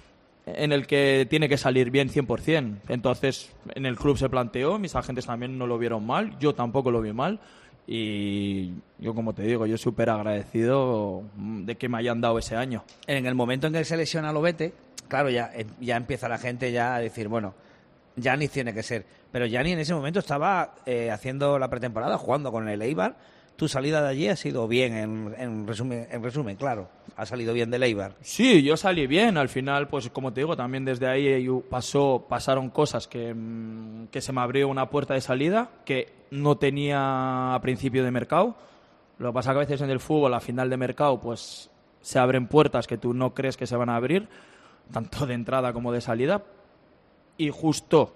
tiene que salir bien 100%. Entonces, en el club se planteó, mis agentes también no lo vieron mal, yo tampoco lo vi mal y yo, como te digo, yo súper agradecido de que me hayan dado ese año. En el momento en que se lesiona Lobete, claro, ya empieza la gente ya a decir, bueno, Gianni tiene que ser. Pero Gianni en ese momento estaba haciendo la pretemporada, jugando con el Eibar. Tu salida de allí ha sido bien, en resumen, claro. Ha salido bien del Eibar. Sí, yo salí bien. Al final, pues como te digo, también desde ahí pasaron cosas que se me abrió una puerta de salida que no tenía a principio de mercado. Lo que pasa que a veces en el fútbol, a final de mercado, pues se abren puertas que tú no crees que se van a abrir, tanto de entrada como de salida. Y justo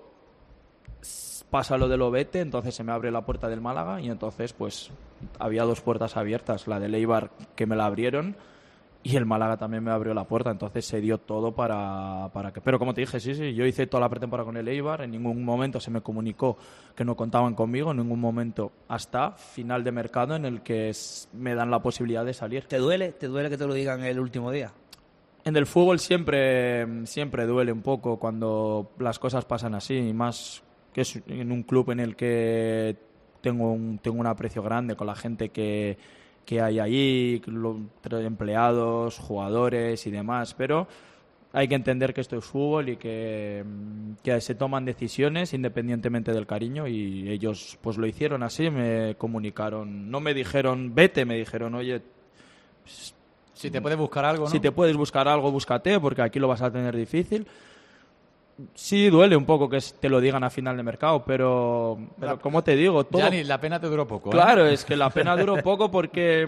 pasa lo del Lobete, entonces se me abre la puerta del Málaga y entonces pues había 2 puertas abiertas, la del Eibar que me la abrieron y el Málaga también me abrió la puerta, entonces se dio todo para que... Pero como te dije, sí, yo hice toda la pretemporada con el Eibar, en ningún momento se me comunicó que no contaban conmigo, en ningún momento hasta final de mercado en el que me dan la posibilidad de salir. ¿Te duele que te lo digan el último día? En el fútbol siempre duele un poco cuando las cosas pasan así, y más que es en un club en el que tengo un aprecio grande con la gente que hay allí, los empleados, jugadores y demás, pero hay que entender que esto es fútbol y que se toman decisiones independientemente del cariño, y ellos pues lo hicieron así, me comunicaron, no me dijeron vete, me dijeron oye, si te puedes buscar algo, ¿no? Si te puedes buscar algo, búscate, porque aquí lo vas a tener difícil. Sí, duele un poco que te lo digan a final de mercado, pero como te digo, todo... Gianni, la pena te duró poco. Claro, es que la pena duró poco porque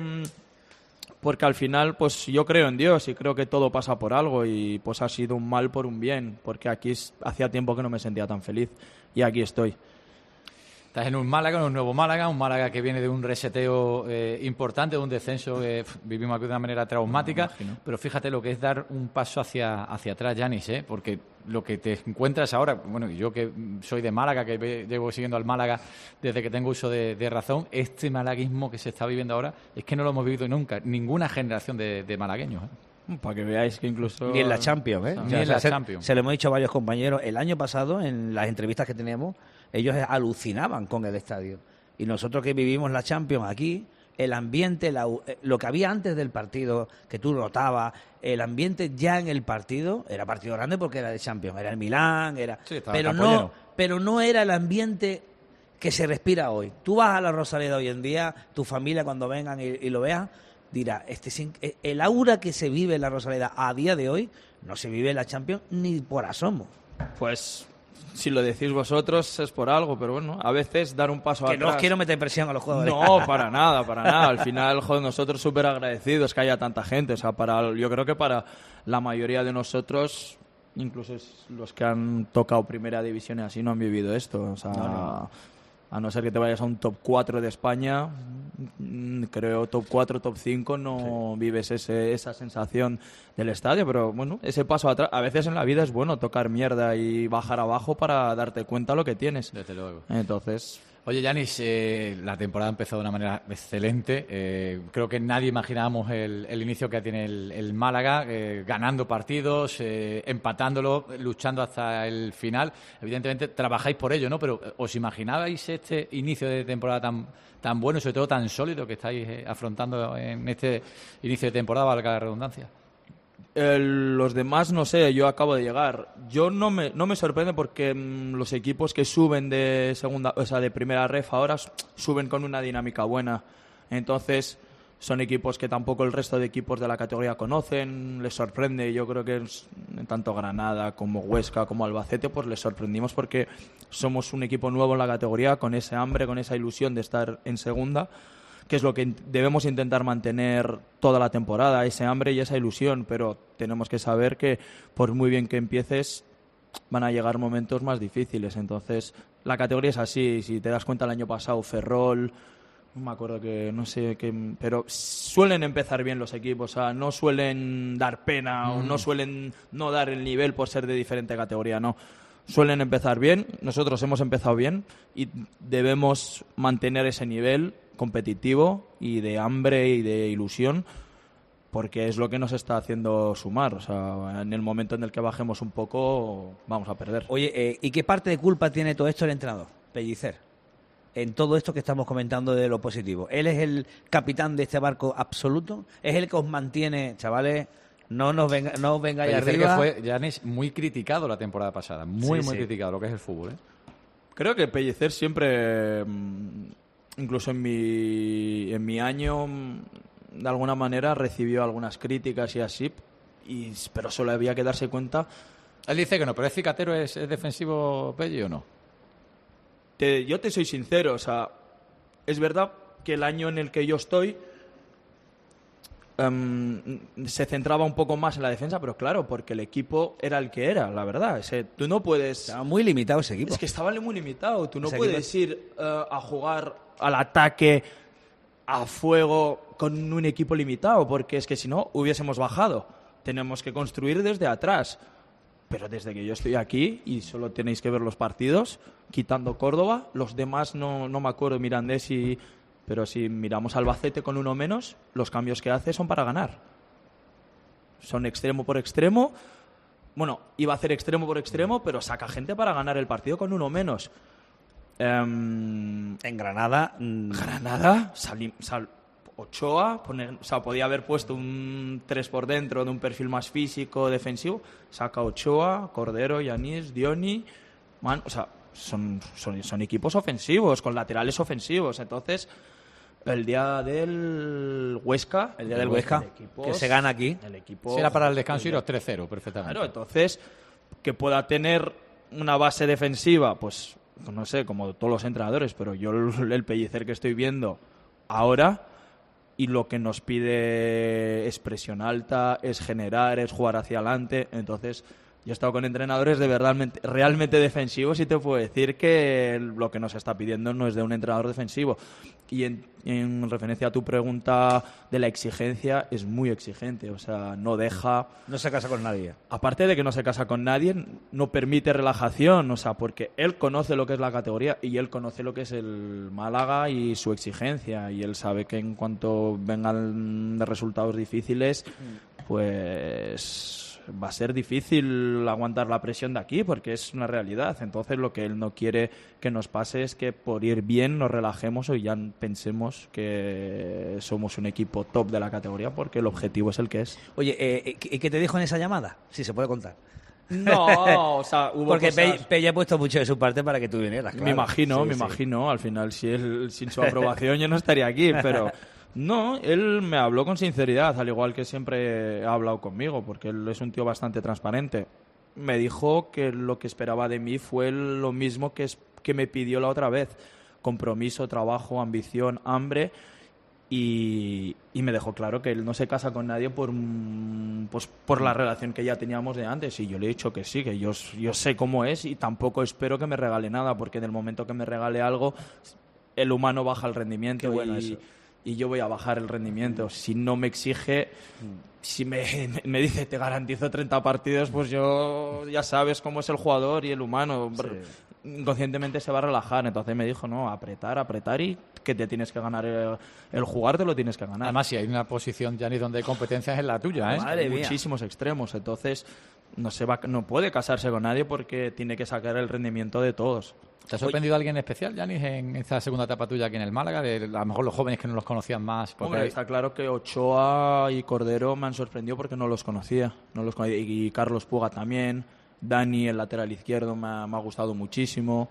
al final pues yo creo en Dios y creo que todo pasa por algo, y pues ha sido un mal por un bien, porque aquí hacía tiempo que no me sentía tan feliz y aquí estoy. Estás en un nuevo Málaga, un Málaga que viene de un reseteo importante, de un descenso que vivimos aquí de una manera traumática, pero fíjate lo que es dar un paso hacia atrás, Yanis, porque lo que te encuentras ahora, bueno, yo que soy de Málaga, que llevo siguiendo al Málaga desde que tengo uso de razón, este malaguismo que se está viviendo ahora es que no lo hemos vivido nunca, ninguna generación de malagueños. Para que veáis que incluso... Ni en la Champions, Ni en la Champions. Se lo hemos dicho a varios compañeros. El año pasado, en las entrevistas que teníamos, ellos alucinaban con el estadio. Y nosotros que vivimos la Champions aquí, el ambiente, lo que había antes del partido, que tú notabas, el ambiente ya en el partido, era partido grande porque era de Champions, era el Milán, sí, pero no era el ambiente que se respira hoy. Tú vas a la Rosaleda hoy en día, tu familia cuando vengan y lo vean, dirá, el aura que se vive en la Rosaleda a día de hoy no se vive en la Champions ni por asomo. Pues si lo decís vosotros es por algo, pero bueno, a veces dar un paso atrás... Que no os quiero meter presión a los jugadores. No, para nada. Al final, joder, nosotros súper agradecidos que haya tanta gente. O sea, yo creo que para la mayoría de nosotros, incluso los que han tocado primera división y así, no han vivido esto. O sea... No. A no ser que te vayas a un top 4 de España, creo top 4, top 5, no vives esa sensación del estadio, pero bueno, ese paso atrás, a veces en la vida es bueno tocar mierda y bajar abajo para darte cuenta lo que tienes. Desde luego. Entonces... Oye, Yanis, la temporada ha empezado de una manera excelente. Creo que nadie imaginábamos el inicio que tiene el Málaga, ganando partidos, empatándolo, luchando hasta el final. Evidentemente trabajáis por ello, ¿no? Pero ¿os imaginabais este inicio de temporada tan bueno y sobre todo tan sólido que estáis afrontando en este inicio de temporada, valga la redundancia? Los demás, no sé, yo acabo de llegar. Yo no me sorprende porque los equipos que suben de segunda, o sea, de primera ref ahora suben con una dinámica buena. Entonces, son equipos que tampoco el resto de equipos de la categoría conocen, les sorprende. Yo creo que tanto Granada como Huesca como Albacete, pues les sorprendimos porque somos un equipo nuevo en la categoría, con ese hambre, con esa ilusión de estar en segunda, que es lo que debemos intentar mantener toda la temporada, ese hambre y esa ilusión, pero tenemos que saber que por muy bien que empieces van a llegar momentos más difíciles. Entonces la categoría es así. Si te das cuenta, el año pasado Ferrol, no me acuerdo que, no sé qué, pero suelen empezar bien los equipos, o sea, no suelen dar pena o no suelen no dar el nivel por ser de diferente categoría, no. Suelen empezar bien, nosotros hemos empezado bien y debemos mantener ese nivel competitivo y de hambre y de ilusión, porque es lo que nos está haciendo sumar. O sea, en el momento en el que bajemos un poco vamos a perder. Oye, ¿y qué parte de culpa tiene todo esto el entrenador, Pellicer, en todo esto que estamos comentando de lo positivo? ¿Él es el capitán de este barco absoluto? ¿Es el que os mantiene, chavales? No os vengáis arriba. Que fue, Yanis, muy criticado la temporada pasada, muy criticado lo que es el fútbol, Creo que Pellicer siempre, incluso en mi año, de alguna manera recibió algunas críticas y así, pero solo había que darse cuenta. Él dice que no, pero ¿es cicatero, es defensivo Pelli o no? Yo te soy sincero, o sea, es verdad que el año en el que yo estoy se centraba un poco más en la defensa, pero claro, porque el equipo era el que era, la verdad. Tú no puedes... Estaba muy limitado ese equipo. Es que estaba muy limitado. Tú no puedes ir a jugar al ataque, a fuego, con un equipo limitado, porque es que si no, hubiésemos bajado. Tenemos que construir desde atrás. Pero desde que yo estoy aquí, y solo tenéis que ver los partidos, quitando Córdoba, los demás no me acuerdo, Mirandés y... Pero si miramos Albacete con uno menos, los cambios que hace son para ganar. Son extremo por extremo. Bueno, iba a hacer extremo por extremo, pero saca gente para ganar el partido con uno menos. En Granada... Ochoa, podía haber puesto un 3 por dentro de un perfil más físico, defensivo. Saca Ochoa, Cordero, Yanis, Dioni. Son equipos ofensivos, con laterales ofensivos. Entonces, el día del Huesca, que se gana aquí, el equipo era para el descanso y los 3-0 perfectamente. Claro, entonces, que pueda tener una base defensiva, pues no sé, como todos los entrenadores, pero yo el Pellicer que estoy viendo ahora, y lo que nos pide es presión alta, es generar, es jugar hacia adelante. Entonces, yo he estado con entrenadores de realmente defensivos y te puedo decir que lo que nos está pidiendo no es de un entrenador defensivo. Y en referencia a tu pregunta de la exigencia, es muy exigente, o sea, no deja... No se casa con nadie. Aparte de que no se casa con nadie, no permite relajación, o sea, porque él conoce lo que es la categoría y él conoce lo que es el Málaga y su exigencia, y él sabe que en cuanto vengan de resultados difíciles, pues va a ser difícil aguantar la presión de aquí, porque es una realidad. Entonces, lo que él no quiere que nos pase es que por ir bien nos relajemos o ya pensemos que somos un equipo top de la categoría, porque el objetivo es el que es. Oye, ¿qué te dijo en esa llamada? Si se puede contar. No, o sea, hubo porque cosas... Pella ha puesto mucho de su parte para que tú vinieras. Claro. Me imagino. Al final, sin su aprobación yo no estaría aquí, pero... No, él me habló con sinceridad, al igual que siempre ha hablado conmigo, porque él es un tío bastante transparente. Me dijo que lo que esperaba de mí fue lo mismo que me pidió la otra vez: compromiso, trabajo, ambición, hambre, y me dejó claro que él no se casa con nadie por la relación que ya teníamos de antes. Y yo le he dicho que sí, que yo sé cómo es y tampoco espero que me regale nada, porque en el momento que me regale algo, el humano baja el rendimiento. Qué bueno eso. Y yo voy a bajar el rendimiento. Si no me exige, si me dice te garantizo 30 partidos, pues yo ya sabes cómo es el jugador y el humano. Sí. Inconscientemente se va a relajar. Entonces me dijo, no, apretar y que te tienes que ganar el jugar, te lo tienes que ganar. Además, si hay una posición, Giannis, donde hay competencias es la tuya, ¿eh? Hay muchísimos extremos. Entonces no puede casarse con nadie porque tiene que sacar el rendimiento de todos. ¿Te ha sorprendido alguien especial, Giannis, en esta segunda etapa tuya aquí en el Málaga? A lo mejor los jóvenes que no los conocían más. Hombre, está claro que Ochoa y Cordero me han sorprendido porque no los conocía. Y Carlos Puga también. Dani, el lateral izquierdo, me ha gustado muchísimo.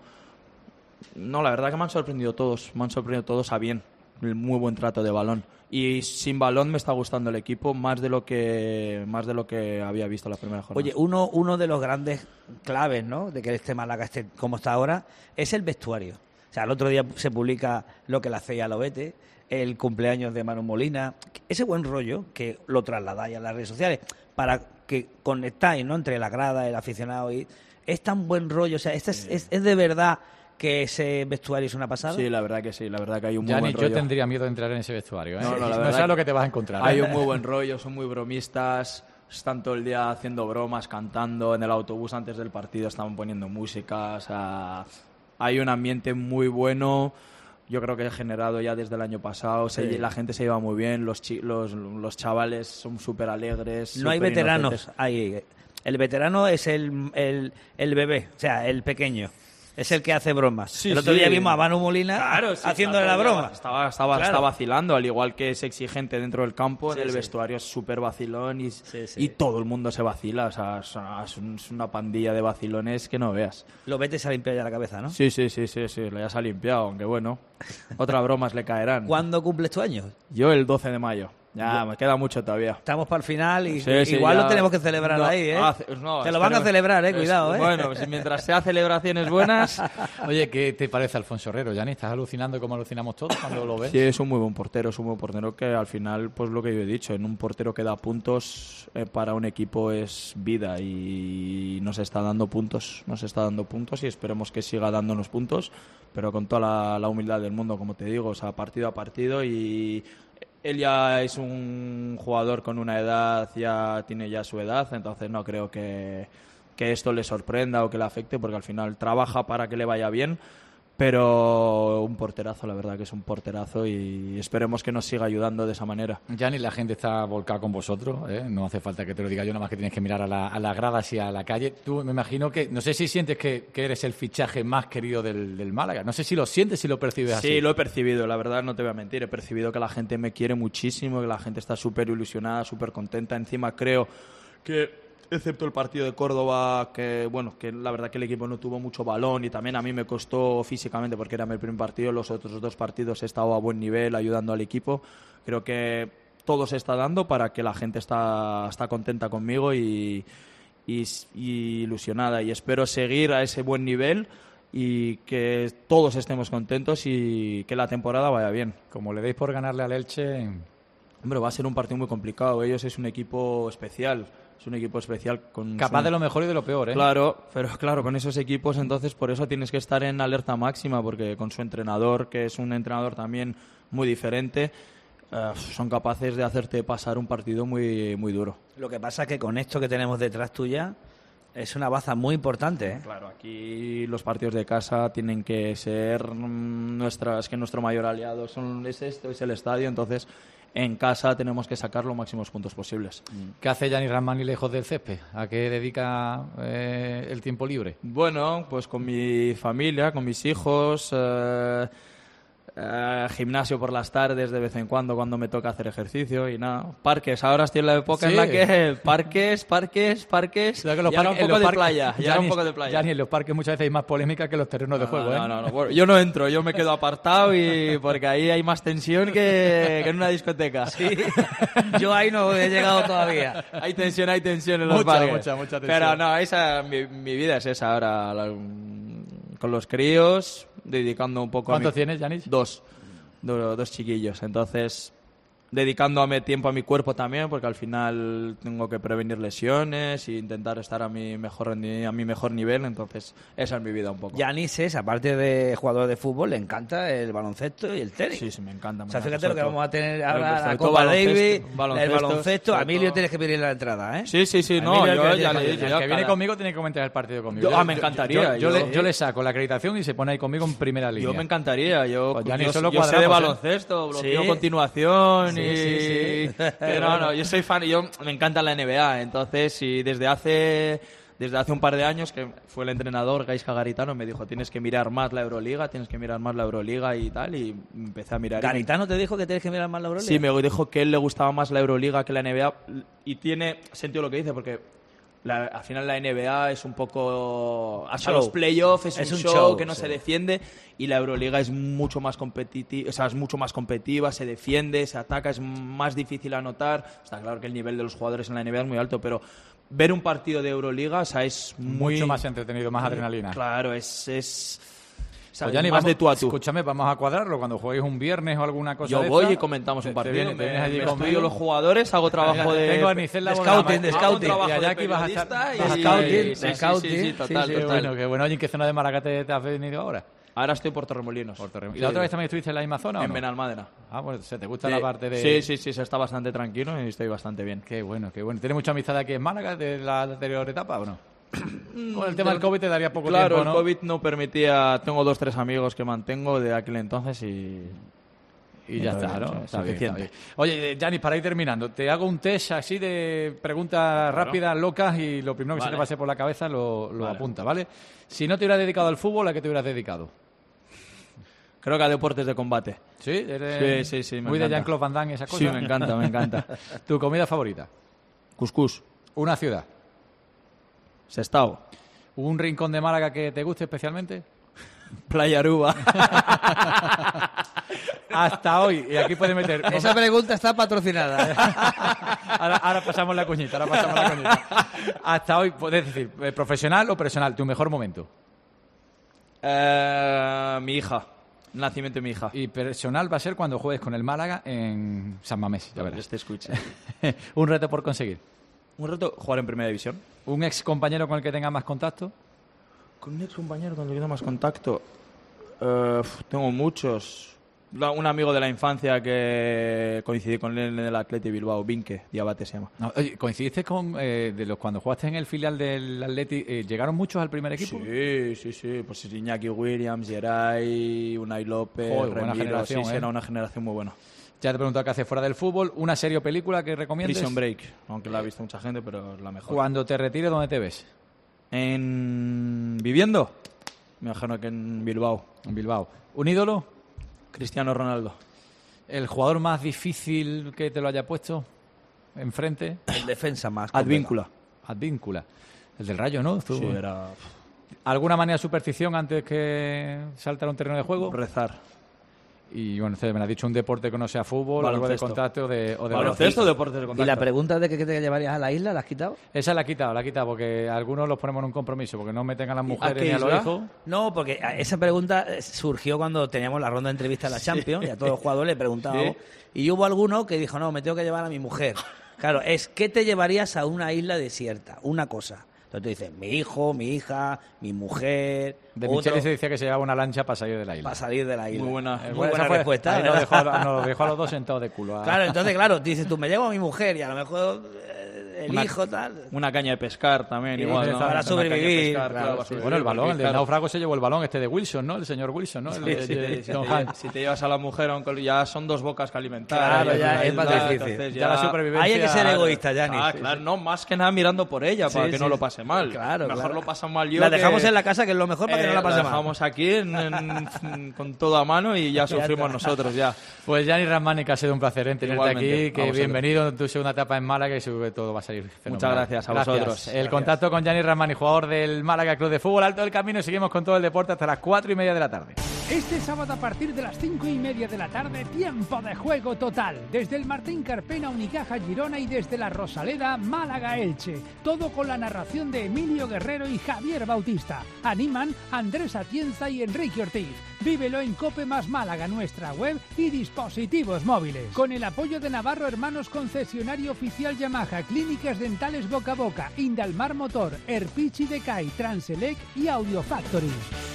No, la verdad que me han sorprendido todos. Me han sorprendido todos a bien. Muy buen trato de balón. Y sin balón me está gustando el equipo más de lo que había visto la primera jornada. Oye, uno de los grandes claves, ¿no?, de que este Málaga esté como está ahora, es el vestuario. O sea, el otro día se publica lo que le hacía a Lobete, el cumpleaños de Manu Molina, ese buen rollo que lo trasladáis a las redes sociales para que conectáis, ¿no?, entre la grada, el aficionado, y es tan buen rollo, o sea, es de verdad que ese vestuario es una pasada. Sí, la verdad que hay un muy buen rollo. Yo tendría miedo de entrar en ese vestuario, ¿eh? No sabes lo que te vas a encontrar. Hay un muy buen rollo, son muy bromistas, están todo el día haciendo bromas, cantando en el autobús antes del partido, estaban poniendo música, o sea, hay un ambiente muy bueno. Yo creo que he generado ya desde el año pasado. Sí. La gente se lleva muy bien, los chavales son súper alegres. No hay veteranos ahí. El veterano es el bebé, o sea, el pequeño. Es el que hace bromas. Sí, el otro día vimos a Manu Molina haciéndole la broma. Está vacilando, al igual que es exigente dentro del campo, en el vestuario es súper vacilón y todo el mundo se vacila. O sea, es una pandilla de vacilones que no veas. Lobete se ha limpiado ya la cabeza, ¿no? Sí, ya se ha limpiado, aunque bueno, otras bromas le caerán. ¿Cuándo cumples tu año? Yo el 12 de mayo. Ya, me queda mucho todavía. Estamos para el final y igual lo tenemos que celebrar ahí, ¿eh? Te lo van a celebrar, cuidado, ¿eh? Bueno, mientras sea celebraciones buenas. Oye, ¿qué te parece Alfonso Herrero, Giannis? ¿Estás alucinando como alucinamos todos cuando lo ves? Sí, es un muy buen portero, que al final, pues lo que yo he dicho, en un portero que da puntos para un equipo es vida y nos está dando puntos y esperemos que siga dándonos puntos, pero con toda la humildad del mundo, como te digo, o sea, partido a partido. Y él ya es un jugador con una edad, tiene ya su edad, entonces no creo que esto le sorprenda o que le afecte, porque al final trabaja para que le vaya bien, Pero un porterazo, la verdad que es un porterazo, y esperemos que nos siga ayudando de esa manera. Gianni, la gente está volcada con vosotros, ¿eh? No hace falta que te lo diga yo, nada más que tienes que mirar a las gradas y a la calle. Tú, me imagino que, no sé si sientes que eres el fichaje más querido del Málaga. No sé si lo sientes, si lo percibes así. Sí, lo he percibido, la verdad, no te voy a mentir. He percibido que la gente me quiere muchísimo, que la gente está súper ilusionada, súper contenta. Encima creo que, excepto el partido de Córdoba, que la verdad que el equipo no tuvo mucho balón, y también a mí me costó físicamente porque era mi primer partido. Los otros 2 partidos he estado a buen nivel ayudando al equipo. Creo que todo se está dando para que la gente está contenta conmigo y ilusionada, y espero seguir a ese buen nivel y que todos estemos contentos y que la temporada vaya bien. Como le deis por ganarle al Elche... Hombre, va a ser un partido muy complicado. Ellos es un equipo especial. Capaz de lo mejor y de lo peor, ¿eh? Claro, pero claro, con esos equipos, entonces por eso tienes que estar en alerta máxima, porque con su entrenador, que es un entrenador también muy diferente, son capaces de hacerte pasar un partido muy, muy duro. Lo que pasa es que con esto que tenemos detrás tuya es una baza muy importante, ¿eh? Claro, aquí los partidos de casa tienen que ser es que nuestro mayor aliado es el estadio, entonces en casa tenemos que sacar los máximos puntos posibles. ¿Qué hace Gianni Razzmani lejos del césped? ¿A qué dedica el tiempo libre? Bueno, pues con mi familia, con mis hijos, gimnasio por las tardes de vez en cuando me toca hacer ejercicio, y nada, parques. Ahora estoy en la época en la que parques, ya un poco de playa. Gianni, en los parques muchas veces hay más polémica que en los terrenos de juego, ¿eh? No, bueno, yo no entro, yo me quedo apartado, y porque ahí hay más tensión que en una discoteca. Sí. Yo ahí no he llegado todavía. Hay tensión en los parques. Mucha tensión. Pero no, mi vida es esa ahora, con los críos, dedicando un poco. ¿Cuántos tienes, Yanis? Dos chiquillos. Entonces, dedicándome tiempo a mi cuerpo también, porque al final tengo que prevenir lesiones e intentar estar a mi mejor nivel. Entonces, esa es mi vida un poco. Yanis es, aparte de jugador de fútbol, le encanta el baloncesto y el tenis. Sí, me encanta. O sea, fíjate lo que vamos a tener ahora, la Copa Davis, el baloncesto. A Emilio tienes que pedirle la entrada, ¿eh? Sí, no, el que viene conmigo tiene que comentar el partido conmigo. Me encantaría. Yo le saco la acreditación y se pone ahí conmigo en primera línea. Yo me encantaría. Yo sé de baloncesto, bloqueo continuación. Sí. No, yo soy fan, me encanta la NBA, entonces, y desde hace un par de años, que fue el entrenador Gaisca Garitano, me dijo, tienes que mirar más la Euroliga y tal, y empecé a mirar. ¿Garitano te dijo que tienes que mirar más la Euroliga? Sí, me dijo que a él le gustaba más la Euroliga que la NBA, y tiene sentido lo que dice, porque al final la NBA es un poco... Hasta los playoffs es un show que no se defiende, y la Euroliga es mucho más competitiva, se defiende, se ataca, es más difícil anotar. Está claro que el nivel de los jugadores en la NBA es muy alto, pero ver un partido de Euroliga, es mucho más entretenido, más adrenalina. Claro, es pues Gianni, más de tú a tú. Escúchame, vamos a cuadrarlo cuando jueguéis un viernes o alguna cosa. Yo voy y comentamos un partido. Vienes allí me estudio los jugadores, hago trabajo de scouting. Y allá aquí vas a estar scouting. Total. Qué bueno. Oye, ¿en qué zona de Málaga te has venido ahora? Ahora estoy por Torremolinos. ¿Y la otra vez también estuviste en la misma zona? En Benalmádena. Pues ¿se te gusta la parte de...? Sí, se está bastante tranquilo y estoy bastante bien. Qué bueno. ¿Tienes mucha amistad aquí en Málaga de la anterior etapa o no? Con el tema del COVID te daría poco tiempo, ¿no? Claro, el COVID no permitía... Tengo 2-3 amigos que mantengo de aquel entonces y ya está, ¿no? Está bien. Oye, Gianni, para ir terminando, te hago un test así de preguntas rápidas, locas, y lo primero que se te pase por la cabeza lo apunta, ¿vale? Si no te hubieras dedicado al fútbol, ¿a qué te hubieras dedicado? Creo que a deportes de combate. ¿Sí? Sí. Muy de Jean-Claude Van Damme, esa cosa. Sí, me encanta. ¿Tu comida favorita? Cuscús. ¿Una ciudad? Sestao. ¿Un rincón de Málaga que te guste especialmente? Playa Aruba. Hasta hoy. Y aquí puedes meter... Esa pregunta está patrocinada. ahora pasamos la cuñita. Hasta hoy, puedes decir, profesional o personal, tu mejor momento. Mi hija. Nacimiento de mi hija. Y personal va a ser cuando juegues con el Málaga en San Mamés. Ya verás. Te escuche. Un reto por conseguir. Un reto, jugar en Primera División. ¿Un ex compañero con el que tengas más contacto? Con un ex compañero con el que tenga más contacto. Tengo muchos. Un amigo de la infancia que coincidí con él en el Athletic Bilbao, Vinque, Diabate se llama. No, oye, ¿coincidiste con cuando jugaste en el filial del Athletic? ¿Llegaron muchos al primer equipo? Sí. Pues Iñaki Williams, Geray, Unai López, buena generación, sí, era una generación muy buena. Ya te he preguntado qué haces fuera del fútbol. ¿Una serie o película que recomiendes? Prison Break, aunque la ha visto mucha gente, pero es la mejor. Cuando te retires, ¿dónde te ves? ¿Viviendo? Me imagino que en Bilbao. En Bilbao. ¿Un ídolo? Cristiano Ronaldo. ¿El jugador más difícil que te lo haya puesto enfrente? El defensa más. Advíncula. El del Rayo, ¿no? Sí, era... ¿Alguna manera de superstición antes que saltar a un terreno de juego? Rezar. Y bueno, me has dicho un deporte que no sea fútbol, algo de contacto o de baloncesto o deporte de contacto. ¿Y la pregunta de que te llevarías a la isla, la has quitado? Esa la he quitado, porque algunos los ponemos en un compromiso, porque no meten a las mujeres ni a los hijos. No, porque esa pregunta surgió cuando teníamos la ronda de entrevistas a la Champions y a todos los jugadores le preguntábamos. ¿Sí? Y hubo alguno que dijo, no, me tengo que llevar a mi mujer. Claro, ¿qué te llevarías a una isla desierta? Una cosa. Entonces tú dices, mi hijo, mi hija, mi mujer... De Micheli se decía que se llevaba una lancha para salir de la isla. Para salir de la isla. Muy buena respuesta. Nos dejó a los dos sentados de culo. Claro, entonces, dices tú, me llevo a mi mujer y a lo mejor hijo tal... Una caña de pescar también, igual, ¿no? Para sobrevivir. Bueno, el balón, el del náufrago se llevó el balón de Wilson, ¿no? El señor Wilson, ¿no? Si te llevas a la mujer, aunque ya son dos bocas que alimentar. Claro, ya es más difícil. Ya la supervivencia... Hay que ser egoísta, Giannis. Claro, no, más que nada mirando por ella, para que no lo pase mal. Claro, mejor lo pasa mal yo. La dejamos en la casa, que es lo mejor, para que no la pase mal. La dejamos aquí con todo a mano y ya sufrimos nosotros ya. Pues Giannis Rasmánica, ha sido un placer tenerte aquí, que bienvenido en tu segunda etapa en Málaga y seguro que todo va a salir fenomenal. Muchas gracias a vosotros. El contacto con Giannis Rasmánica, jugador del Málaga Club de Fútbol Alto del Camino, y seguimos con todo el deporte hasta las 4:30 de la tarde. Este sábado a partir de las 5:30 de la tarde, tiempo de juego total. Desde el Martín Carpena, Unicaja Girona, y desde la Rosaleda, Málaga Elche. Todo con la narración de Emilio Guerrero y Javier Bautista. Animan Andrés Atienza y Enrique Ortiz. Vívelo en Cope más Málaga, nuestra web y dispositivos móviles. Con el apoyo de Navarro Hermanos, concesionario oficial Yamaha, Clínicas Dentales Boca a Boca, Indalmar Motor, Erpichi Decay, Transelec y Audio Factory.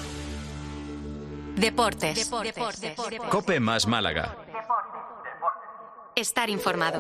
Deportes. Cope más Málaga. Estar informado.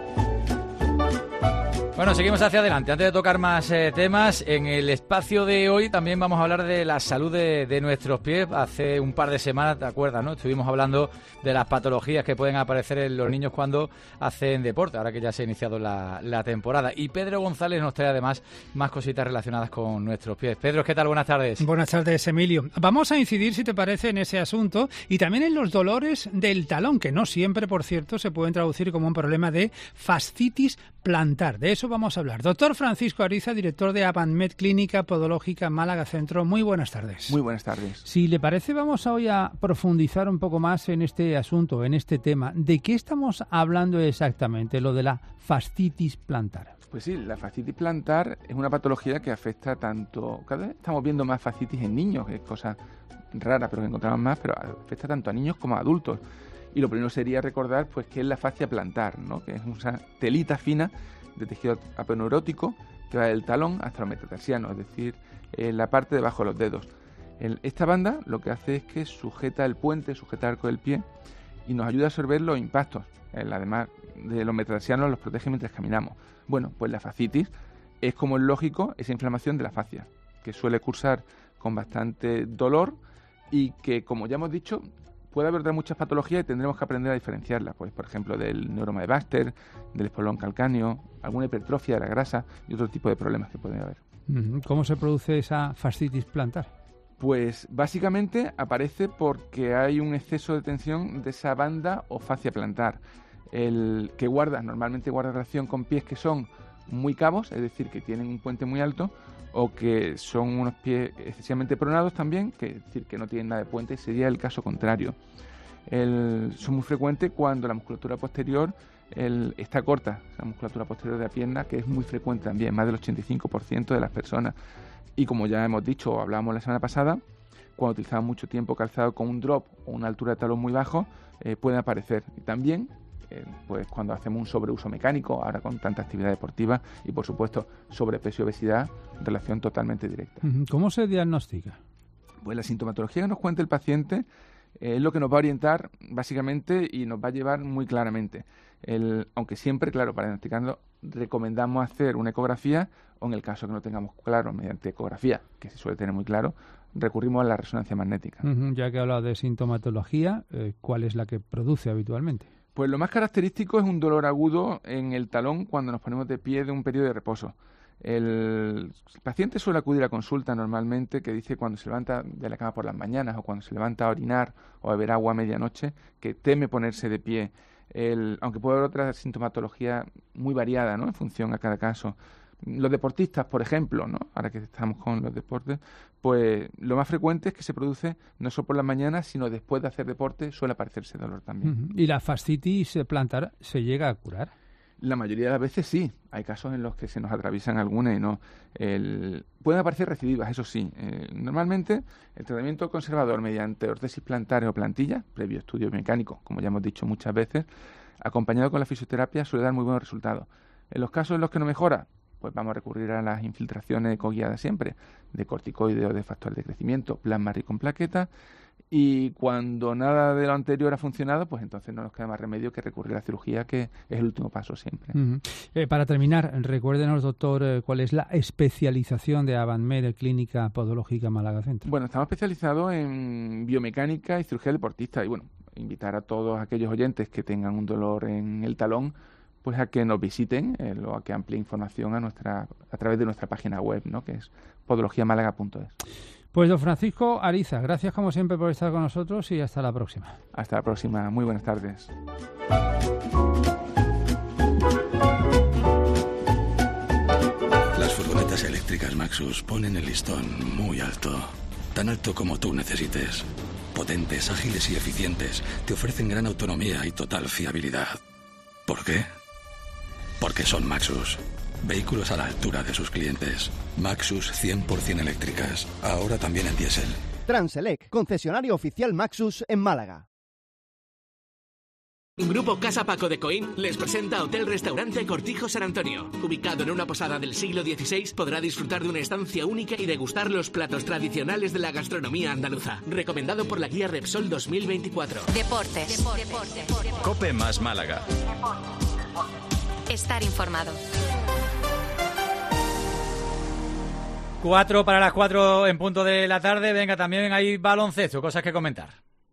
Bueno, seguimos hacia adelante. Antes de tocar más temas, en el espacio de hoy también vamos a hablar de la salud de nuestros pies. Hace un par de semanas, ¿te acuerdas, no? Estuvimos hablando de las patologías que pueden aparecer en los niños cuando hacen deporte, ahora que ya se ha iniciado la temporada. Y Pedro González nos trae además más cositas relacionadas con nuestros pies. Pedro, ¿qué tal? Buenas tardes. Buenas tardes, Emilio. Vamos a incidir, si te parece, en ese asunto y también en los dolores del talón, que no siempre, por cierto, se pueden traducir como un problema de fascitis plantar. De eso vamos a hablar. Doctor Francisco Ariza, director de Avantmed Clínica Podológica Málaga Centro. Muy buenas tardes. Muy buenas tardes. Si le parece, vamos hoy a profundizar un poco más en este asunto, en este tema. ¿De qué estamos hablando exactamente, lo de la fascitis plantar? Pues sí, la fascitis plantar es una patología que afecta tanto... Cada vez estamos viendo más fascitis en niños, que es cosa rara, pero que encontramos más, pero afecta tanto a niños como a adultos. Y lo primero sería recordar pues que es la fascia plantar, ¿no? Que es una telita fina de tejido aponeurótico que va del talón hasta el metatarsiano, es decir, la parte debajo de los dedos. Esta banda lo que hace es que sujeta el puente, sujeta el arco del pie y nos ayuda a absorber los impactos. Además de los metatarsianos, los protege mientras caminamos. Bueno, pues la fascitis es, como es lógico, esa inflamación de la fascia, que suele cursar con bastante dolor y que, como ya hemos dicho, puede haber muchas patologías y tendremos que aprender a diferenciarlas, pues por ejemplo del neuroma de Baxter, del espolón calcáneo, alguna hipertrofia de la grasa y otro tipo de problemas que pueden haber. ¿Cómo se produce esa fascitis plantar? Pues básicamente aparece porque hay un exceso de tensión de esa banda o fascia plantar, el que normalmente guarda relación con pies que son muy cabos, es decir, que tienen un puente muy alto, o que son unos pies excesivamente pronados también, que es decir, que no tienen nada de puente, sería el caso contrario. Son muy frecuentes cuando la musculatura posterior está corta, la musculatura posterior de la pierna, que es muy frecuente también, más del 85% de las personas. Y como ya hemos dicho o hablábamos la semana pasada, cuando utilizamos mucho tiempo calzado con un drop o una altura de talón muy bajo, pueden aparecer. Y también pues cuando hacemos un sobreuso mecánico, ahora con tanta actividad deportiva, y por supuesto sobrepeso y obesidad, relación totalmente directa. ¿Cómo se diagnostica? Pues la sintomatología que nos cuenta el paciente Es lo que nos va a orientar básicamente y nos va a llevar muy claramente. Aunque siempre, claro, para diagnosticarlo recomendamos hacer una ecografía, o en el caso que no tengamos claro, mediante ecografía, que se suele tener muy claro, recurrimos a la resonancia magnética. Ya que he hablado de sintomatología, ¿cuál es la que produce habitualmente? Pues lo más característico es un dolor agudo en el talón cuando nos ponemos de pie de un periodo de reposo. El paciente suele acudir a consulta normalmente, que dice cuando se levanta de la cama por las mañanas o cuando se levanta a orinar o a beber agua a medianoche, que teme ponerse de pie. Aunque puede haber otra sintomatología muy variada, ¿no?, en función a cada caso. Los deportistas, por ejemplo, ¿no?, ahora que estamos con los deportes, pues lo más frecuente es que se produce no solo por las mañanas, sino después de hacer deporte suele aparecerse dolor también. ¿Y la fascitis plantar se llega a curar? La mayoría de las veces sí. Hay casos en los que se nos atraviesan algunas y no. Pueden aparecer recidivas, eso sí. Normalmente el tratamiento conservador mediante ortesis plantares o plantillas, previo estudio mecánico, como ya hemos dicho muchas veces, acompañado con la fisioterapia, suele dar muy buenos resultados. En los casos en los que no mejora, pues vamos a recurrir a las infiltraciones ecoguiadas siempre, de corticoides o de factor de crecimiento, plasma rico en plaquetas. Y cuando nada de lo anterior ha funcionado, pues entonces no nos queda más remedio que recurrir a la cirugía, que es el último paso siempre. Para terminar, recuérdenos, doctor, cuál es la especialización de Avantmed Clínica Podológica Málaga Centro. Bueno, estamos especializados en biomecánica y cirugía deportista. Y bueno, invitar a todos aquellos oyentes que tengan un dolor en el talón, pues a que nos visiten o a que amplíe información a través de nuestra página web, ¿no?, que es podologiamalaga.es. Pues don Francisco Ariza, gracias como siempre por estar con nosotros y hasta la próxima. Hasta la próxima, muy buenas tardes. Las furgonetas eléctricas Maxus ponen el listón muy alto, tan alto como tú necesites. Potentes, ágiles y eficientes, te ofrecen gran autonomía y total fiabilidad. ¿Por qué? Porque son Maxus. Vehículos a la altura de sus clientes. Maxus 100% eléctricas. Ahora también en diésel. Transelec, concesionario oficial Maxus en Málaga. Grupo Casa Paco de Coín les presenta Hotel Restaurante Cortijo San Antonio. Ubicado en una posada del siglo XVI, podrá disfrutar de una estancia única y degustar los platos tradicionales de la gastronomía andaluza. Recomendado por la guía Repsol 2024. Deportes. Cope más Málaga. Estar informado. 4 para las 4 en punto de la tarde. Venga, también hay baloncesto, cosas que comentar.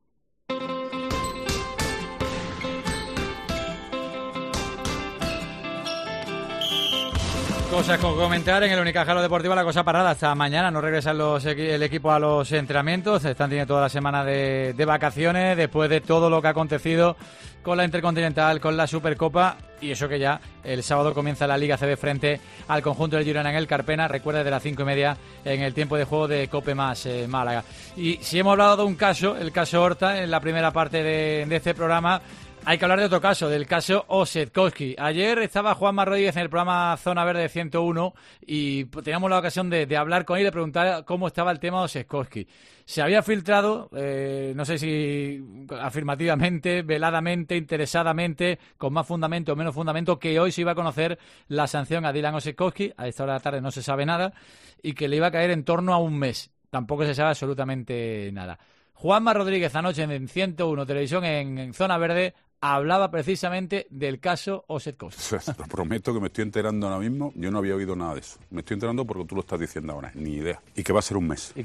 Cosas con comentar en el Unicaja Deportivo, la cosa parada hasta mañana. No regresan el equipo a los entrenamientos. Están teniendo toda la semana de vacaciones después de todo lo que ha acontecido con la Intercontinental, con la Supercopa. Y eso que ya el sábado comienza la Liga CB frente al conjunto del Girona en el Carpena. Recuerda, de las 5:30 en el tiempo de juego de Cope más Málaga. Y si hemos hablado de un caso, el caso Horta, en la primera parte de este programa, hay que hablar de otro caso, del caso Osetkowski. Ayer estaba Juanma Rodríguez en el programa Zona Verde 101 y teníamos la ocasión de hablar con él y de preguntar cómo estaba el tema de Osetkowski. Se había filtrado, no sé si afirmativamente, veladamente, interesadamente, con más fundamento o menos fundamento, que hoy se iba a conocer la sanción a Dylan Osetkowski. A esta hora de la tarde no se sabe nada y que le iba a caer en torno a un mes. Tampoco se sabe absolutamente nada. Juanma Rodríguez anoche en 101 Televisión en Zona Verde hablaba precisamente del caso Osetkowski. Te prometo que me estoy enterando ahora mismo. Yo no había oído nada de eso. Me estoy enterando porque tú lo estás diciendo ahora. Ni idea. Y que va a ser un mes.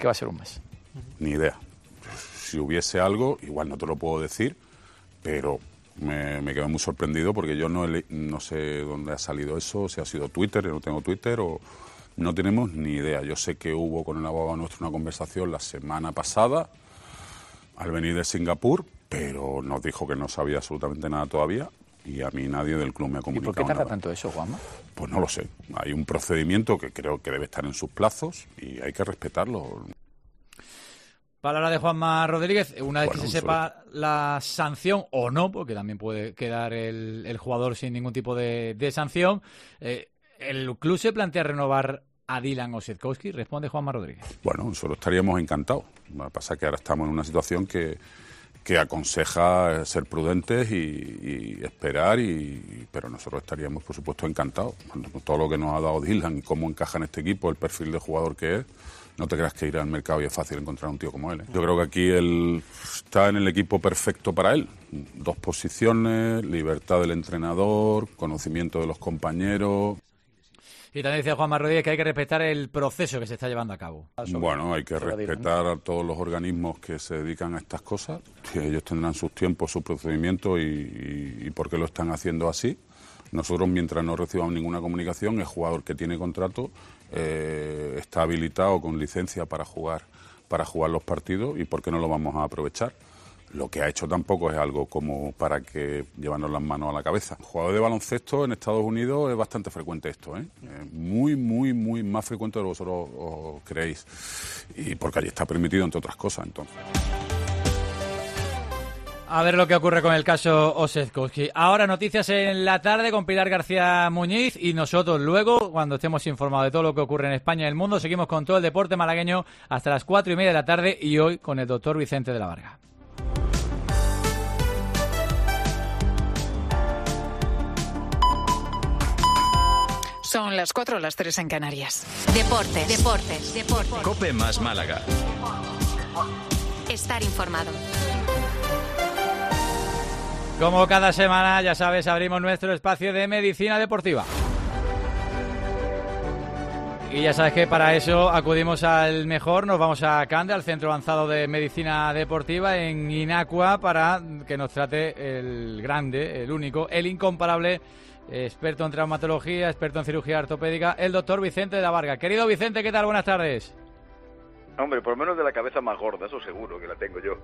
Ni idea. Si hubiese algo, igual no te lo puedo decir, pero me quedé muy sorprendido porque yo no sé dónde ha salido eso, si ha sido Twitter, yo no tengo Twitter, o no tenemos ni idea. Yo sé que hubo con el abogado nuestro una conversación la semana pasada al venir de Singapur, pero nos dijo que no sabía absolutamente nada todavía y a mí nadie del club me ha comunicado. ¿Y por qué tarda nada. tanto eso, Juanma? Pues no lo sé. Hay un procedimiento que creo que debe estar en sus plazos y hay que respetarlo. Palabra de Juanma Rodríguez. Una vez que se sepa la sanción o no, porque también puede quedar el jugador sin ningún tipo de sanción, ¿el club se plantea renovar a Dylan Osetkowski? Responde Juanma Rodríguez. Bueno, nosotros estaríamos encantados. Lo que pasa es que ahora estamos en una situación que aconseja ser prudentes y esperar, pero nosotros estaríamos, por supuesto, encantados. Con todo lo que nos ha dado Dylan y cómo encaja en este equipo, el perfil de jugador que es, No te creas que ir al mercado y es fácil encontrar un tío como él, ¿eh? Yo creo que aquí él está en el equipo perfecto para él. 2 posiciones, libertad del entrenador, conocimiento de los compañeros. Y también decía Juanma Rodríguez que hay que respetar el proceso que se está llevando a cabo. Bueno, hay que respetar a todos los organismos que se dedican a estas cosas. Ellos tendrán sus tiempos, sus procedimientos y por qué lo están haciendo así. Nosotros, mientras no recibamos ninguna comunicación, el jugador que tiene contrato está habilitado con licencia para jugar los partidos y por qué no lo vamos a aprovechar. Lo que ha hecho tampoco es algo como para que llevarnos las manos a la cabeza. Jugador de baloncesto en Estados Unidos es bastante frecuente esto, ¿eh? Muy más frecuente de lo que vosotros os creéis. Y porque allí está permitido, entre otras cosas, entonces. A ver lo que ocurre con el caso Ossetkowski. Ahora noticias en la tarde con Pilar García Muñiz y nosotros luego, cuando estemos informados de todo lo que ocurre en España y el mundo, seguimos con todo el deporte malagueño hasta las 4:30 de la tarde y hoy con el doctor Vicente de la Varga. Son las 4, las 3 en Canarias. Deportes. Cope más Málaga. Estar informado. Como cada semana, ya sabes, abrimos nuestro espacio de medicina deportiva. Y ya sabes que para eso acudimos al mejor, nos vamos a Cande, al Centro Avanzado de Medicina Deportiva en Inacua, para que nos trate el grande, el único, el incomparable, experto en traumatología, experto en cirugía ortopédica, el doctor Vicente de la Varga. Querido Vicente, ¿qué tal? Buenas tardes. Hombre, por lo menos de la cabeza más gorda, eso seguro que la tengo yo.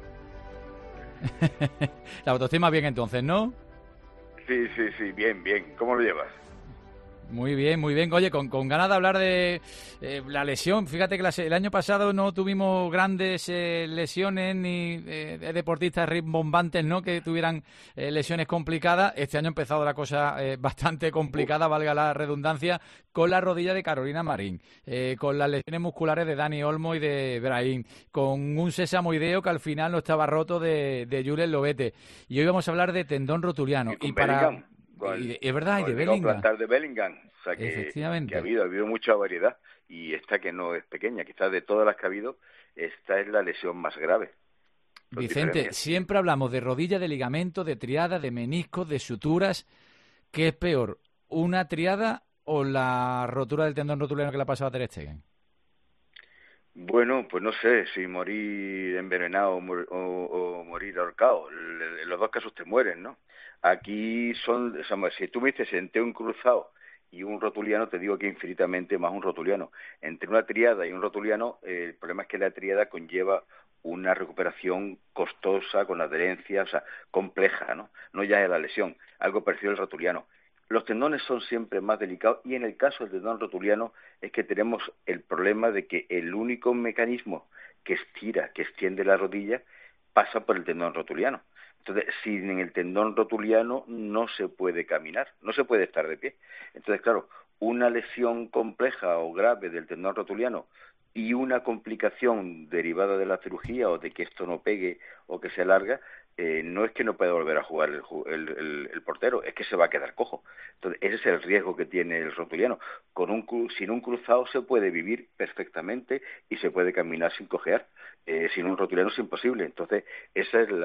La autoestima bien entonces, ¿no? Sí, bien. ¿Cómo lo llevas? Muy bien. Oye, con ganas de hablar de la lesión. Fíjate que el año pasado no tuvimos grandes lesiones ni deportistas rimbombantes, ¿no?, que tuvieran lesiones complicadas. Este año ha empezado la cosa bastante complicada, valga la redundancia, con la rodilla de Carolina Marín, con las lesiones musculares de Dani Olmo y de Brahim, con un sésamoideo que al final no estaba roto de Julen Lobete. Y hoy vamos a hablar de tendón rotuliano. Y para... es verdad, y de Bellingham. De Bellingham. O sea, que ha habido mucha variedad. Y esta que no es pequeña, quizás de todas las que ha habido, esta es la lesión más grave. Vicente, siempre hablamos de rodilla, de ligamento, de triada, de meniscos, de suturas. ¿Qué es peor, una triada o la rotura del tendón rotuliano que le ha pasado a Ter Stegen? Bueno, pues no sé si morir envenenado o morir ahorcado. En los dos casos te mueren, ¿no? Aquí si tú me dices entre un cruzado y un rotuliano, te digo que infinitamente más un rotuliano. Entre una triada y un rotuliano, el problema es que la triada conlleva una recuperación costosa, con adherencia, o sea, compleja, ¿no? No ya es la lesión, algo parecido al rotuliano. Los tendones son siempre más delicados y en el caso del tendón rotuliano es que tenemos el problema de que el único mecanismo que extiende la rodilla, pasa por el tendón rotuliano. Entonces, sin el tendón rotuliano no se puede caminar, no se puede estar de pie. Entonces, claro, una lesión compleja o grave del tendón rotuliano y una complicación derivada de la cirugía o de que esto no pegue o que se alarga, no es que no pueda volver a jugar el portero, es que se va a quedar cojo. Entonces, ese es el riesgo que tiene el rotuliano. Sin un cruzado se puede vivir perfectamente y se puede caminar sin cojear. Sin un rotuliano es imposible. Entonces, esa es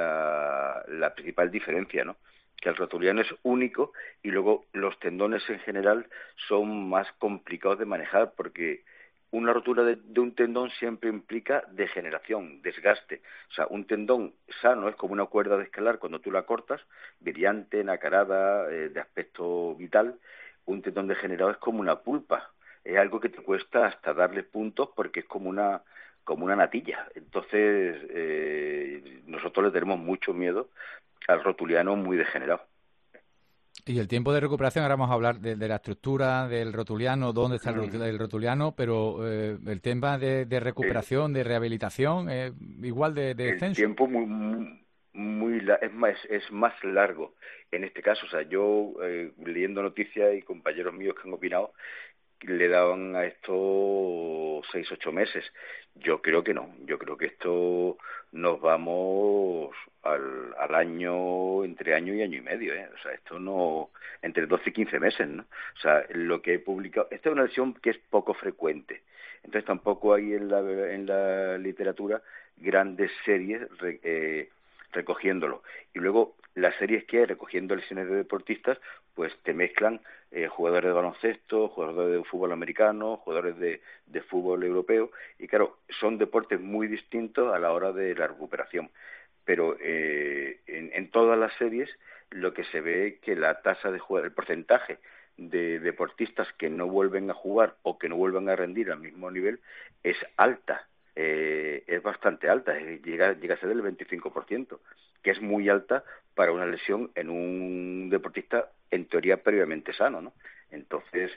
la principal diferencia, ¿no? Que el rotuliano es único y luego los tendones en general son más complicados de manejar porque una rotura de un tendón siempre implica degeneración, desgaste. O sea, un tendón sano es como una cuerda de escalar cuando tú la cortas, brillante, nacarada, de aspecto vital. Un tendón degenerado es como una pulpa. Es algo que te cuesta hasta darle puntos porque es como una natilla. Entonces, nosotros le tenemos mucho miedo al rotuliano muy degenerado. Y el tiempo de recuperación, ahora vamos a hablar de la estructura del rotuliano, dónde está el rotuliano, pero el tema de recuperación, de rehabilitación, igual de extenso. El tiempo es más largo en este caso. O sea, yo leyendo noticias y compañeros míos que han opinado, le daban a esto 6-8 meses. Yo creo que no. Yo creo que esto nos vamos al año, entre año y medio, ¿eh? O sea, esto no, entre 12 y 15 meses, ¿no? O sea, lo que he publicado, esta es una lesión que es poco frecuente. Entonces tampoco hay en la literatura grandes series recogiéndolo. Y luego las series que hay recogiendo lesiones de deportistas, pues te mezclan jugadores de baloncesto, jugadores de fútbol americano, jugadores de fútbol europeo, y claro, son deportes muy distintos a la hora de la recuperación. Pero en todas las series lo que se ve es que la tasa de jugar, el porcentaje de deportistas que no vuelven a jugar o que no vuelven a rendir al mismo nivel es alta, es bastante alta, llega a ser del 25%, que es muy alta para una lesión en un deportista en teoría previamente sano, ¿no? Entonces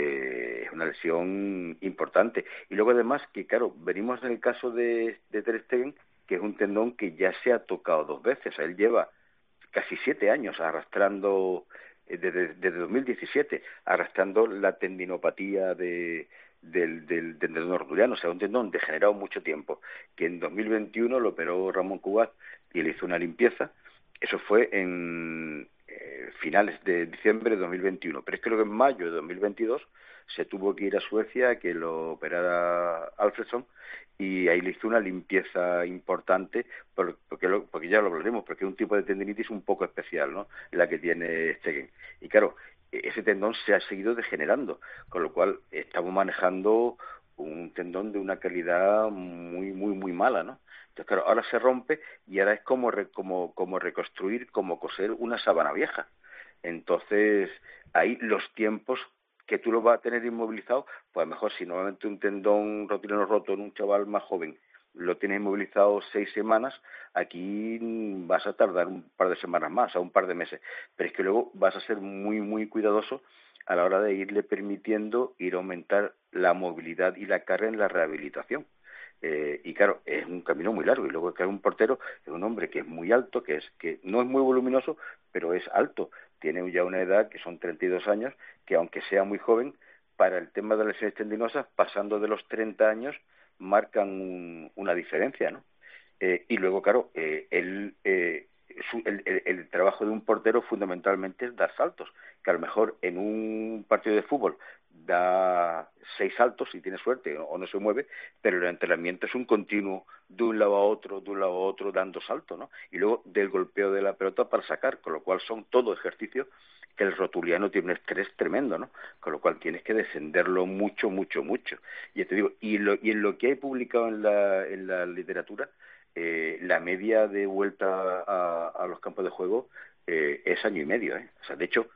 es una lesión importante. Y luego además que, claro, venimos en el caso de Ter Stegen, que es un tendón que ya se ha tocado 2 veces. O sea, él lleva casi 7 años arrastrando, desde 2017, arrastrando la tendinopatía del tendón rotuliano. O sea, un tendón degenerado mucho tiempo, que en 2021 lo operó Ramón Cugat y le hizo una limpieza. Eso fue en finales de diciembre de 2021. Pero es que luego en mayo de 2022 se tuvo que ir a Suecia a que lo operara Alfredsson, y ahí le hizo una limpieza importante, porque ya lo hablaremos, porque es un tipo de tendinitis un poco especial, ¿no?, la que tiene Stegen. Y claro, ese tendón se ha seguido degenerando, con lo cual estamos manejando un tendón de una calidad muy, muy, muy mala, ¿no? Entonces, claro, ahora se rompe y ahora es como reconstruir, como coser una sábana vieja. Entonces, ahí los tiempos que tú lo vas a tener inmovilizado, pues a lo mejor si normalmente un tendón rotuliano roto en un chaval más joven lo tienes inmovilizado 6 semanas, aquí vas a tardar un par de semanas más, o un par de meses. Pero es que luego vas a ser muy, muy cuidadoso a la hora de irle permitiendo ir a aumentar la movilidad y la carga en la rehabilitación. Y claro, es un camino muy largo. Y luego que un portero es un hombre que es muy alto, que no es muy voluminoso, pero es alto. Tiene ya una edad que son 32 años, que aunque sea muy joven, para el tema de las lesiones tendinosas, pasando de los 30 años, marcan una diferencia, ¿no? Y luego, claro, el trabajo de un portero fundamentalmente es dar saltos, que a lo mejor en un partido de fútbol da 6 saltos si tiene suerte o no se mueve, pero el entrenamiento es un continuo de un lado a otro, dando saltos, ¿no? Y luego del golpeo de la pelota para sacar, con lo cual son todo ejercicios que el rotuliano tiene un estrés tremendo, ¿no? Con lo cual tienes que descenderlo mucho, mucho, mucho. Y te digo, y en lo que hay publicado en la literatura, la media de vuelta a los campos de juego es 1 año y medio, ¿eh? O sea, de hecho,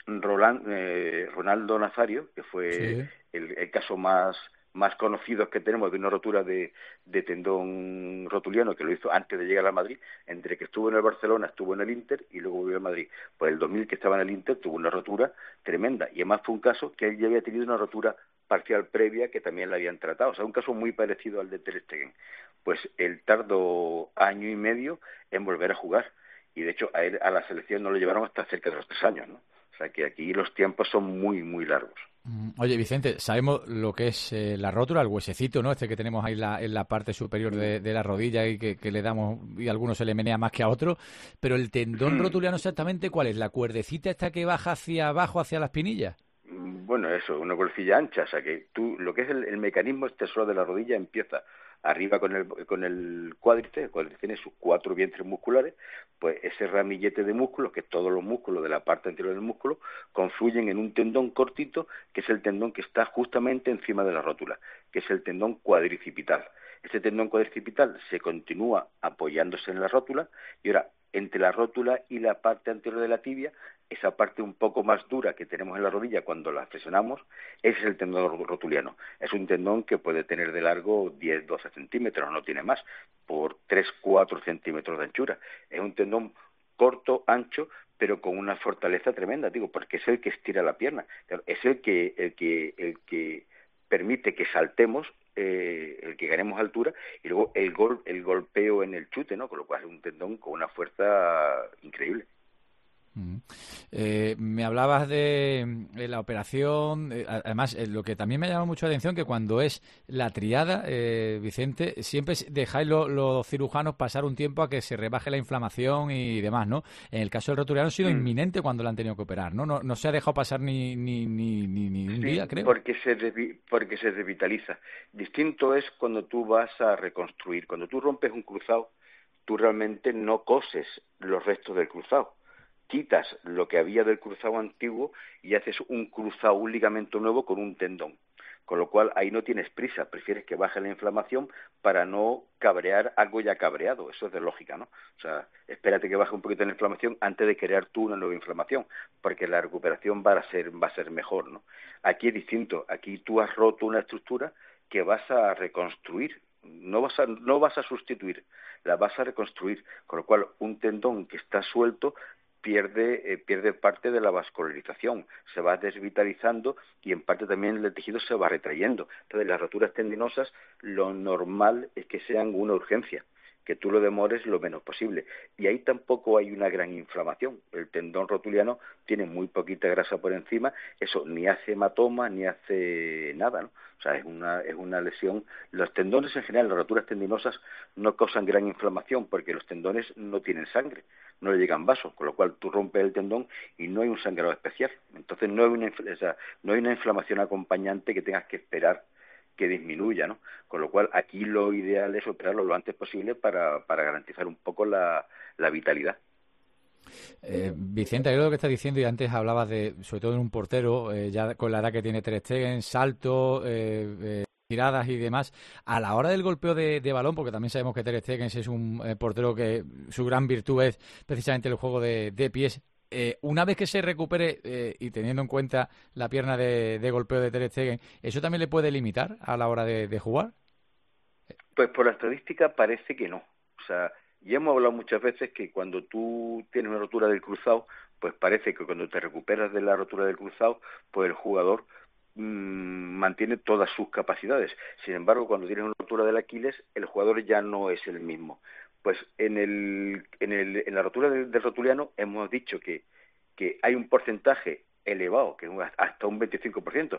Ronaldo Nazario, que fue el caso más conocido que tenemos de una rotura de tendón rotuliano, que lo hizo antes de llegar a Madrid, entre que estuvo en el Barcelona, estuvo en el Inter y luego volvió a Madrid. Pues el 2000 que estaba en el Inter tuvo una rotura tremenda, y además fue un caso que él ya había tenido una rotura parcial previa que también la habían tratado. O sea, un caso muy parecido al de Ter Stegen. Pues él tardó 1 año y medio en volver a jugar, y de hecho a la selección no lo llevaron hasta cerca de los 3 años, ¿no? O sea que aquí los tiempos son muy, muy largos. Oye, Vicente, sabemos lo que es la rótula, el huesecito, ¿no? Este que tenemos ahí en la parte superior de la rodilla y que le damos, y a algunos se le menea más que a otros, pero el tendón rotuliano exactamente, ¿cuál es? ¿La cuerdecita esta que baja hacia abajo, hacia la espinilla? Bueno, eso, una cuerdecilla ancha, o sea que tú, lo que es el mecanismo extensor de la rodilla empieza arriba con el cuádriceps. El cuádriceps tiene sus 4 vientres musculares, pues ese ramillete de músculos, que es todos los músculos de la parte anterior del músculo, confluyen en un tendón cortito, que es el tendón que está justamente encima de la rótula, que es el tendón cuadricipital. Este tendón cuadricipital se continúa apoyándose en la rótula, y ahora entre la rótula y la parte anterior de la tibia, esa parte un poco más dura que tenemos en la rodilla cuando la flexionamos, ese es el tendón rotuliano. Es un tendón que puede tener de largo 10-12 centímetros, no tiene más, por 3-4 centímetros de anchura. Es un tendón corto, ancho, pero con una fortaleza tremenda, digo, porque es el que estira la pierna. Es el que permite que saltemos, el que ganemos altura, y luego el golpeo en el chute, ¿no? Con lo cual es un tendón con una fuerza increíble. Me hablabas de la operación, además lo que también me llama mucho la atención que cuando es la triada, Vicente, siempre dejáis los cirujanos pasar un tiempo a que se rebaje la inflamación y demás, ¿no? En el caso del rotuliano ha sido inminente cuando lo han tenido que operar, ¿no? No se ha dejado pasar ni un día, creo. Porque se revitaliza. Distinto es cuando tú vas a reconstruir. Cuando tú rompes un cruzado, tú realmente no coses los restos del cruzado. Quitas lo que había del cruzado antiguo y haces un cruzado, un ligamento nuevo con un tendón. Con lo cual ahí no tienes prisa, prefieres que baje la inflamación para no cabrear algo ya cabreado. Eso es de lógica, ¿no? O sea, espérate que baje un poquito la inflamación antes de crear tú una nueva inflamación, porque la recuperación va a ser mejor, ¿no? Aquí es distinto. Aquí tú has roto una estructura que vas a reconstruir. No vas a sustituir, la vas a reconstruir. Con lo cual un tendón que está suelto pierde parte de la vascularización, se va desvitalizando y en parte también el tejido se va retrayendo. Entonces las roturas tendinosas lo normal es que sean una urgencia, que tú lo demores lo menos posible. Y ahí tampoco hay una gran inflamación. El tendón rotuliano tiene muy poquita grasa por encima, eso ni hace hematoma ni hace nada, ¿no? O sea, es una lesión. Los tendones en general, las roturas tendinosas no causan gran inflamación porque los tendones no tienen sangre, no le llegan vasos, con lo cual tú rompes el tendón y no hay un sangrado especial. Entonces no hay una inflamación acompañante que tengas que esperar que disminuya, ¿no? Con lo cual aquí lo ideal es operarlo lo antes posible para garantizar un poco la vitalidad. Vicente, lo que estás diciendo, y antes hablabas sobre todo en un portero, ya con la edad que tiene Ter Stegen, salto, tiradas y demás, a la hora del golpeo de balón, porque también sabemos que Ter Stegen es un portero que su gran virtud es precisamente el juego de pies. Una vez que se recupere y teniendo en cuenta la pierna de golpeo de Ter Stegen, ¿eso también le puede limitar a la hora de jugar? Pues por la estadística parece que no. O sea, ya hemos hablado muchas veces que cuando tú tienes una rotura del cruzado, pues parece que cuando te recuperas de la rotura del cruzado, pues el jugador mantiene todas sus capacidades. Sin embargo, cuando tienes una rotura del Aquiles, el jugador ya no es el mismo. Pues en la rotura del rotuliano hemos dicho que hay un porcentaje elevado, que es hasta un 25%.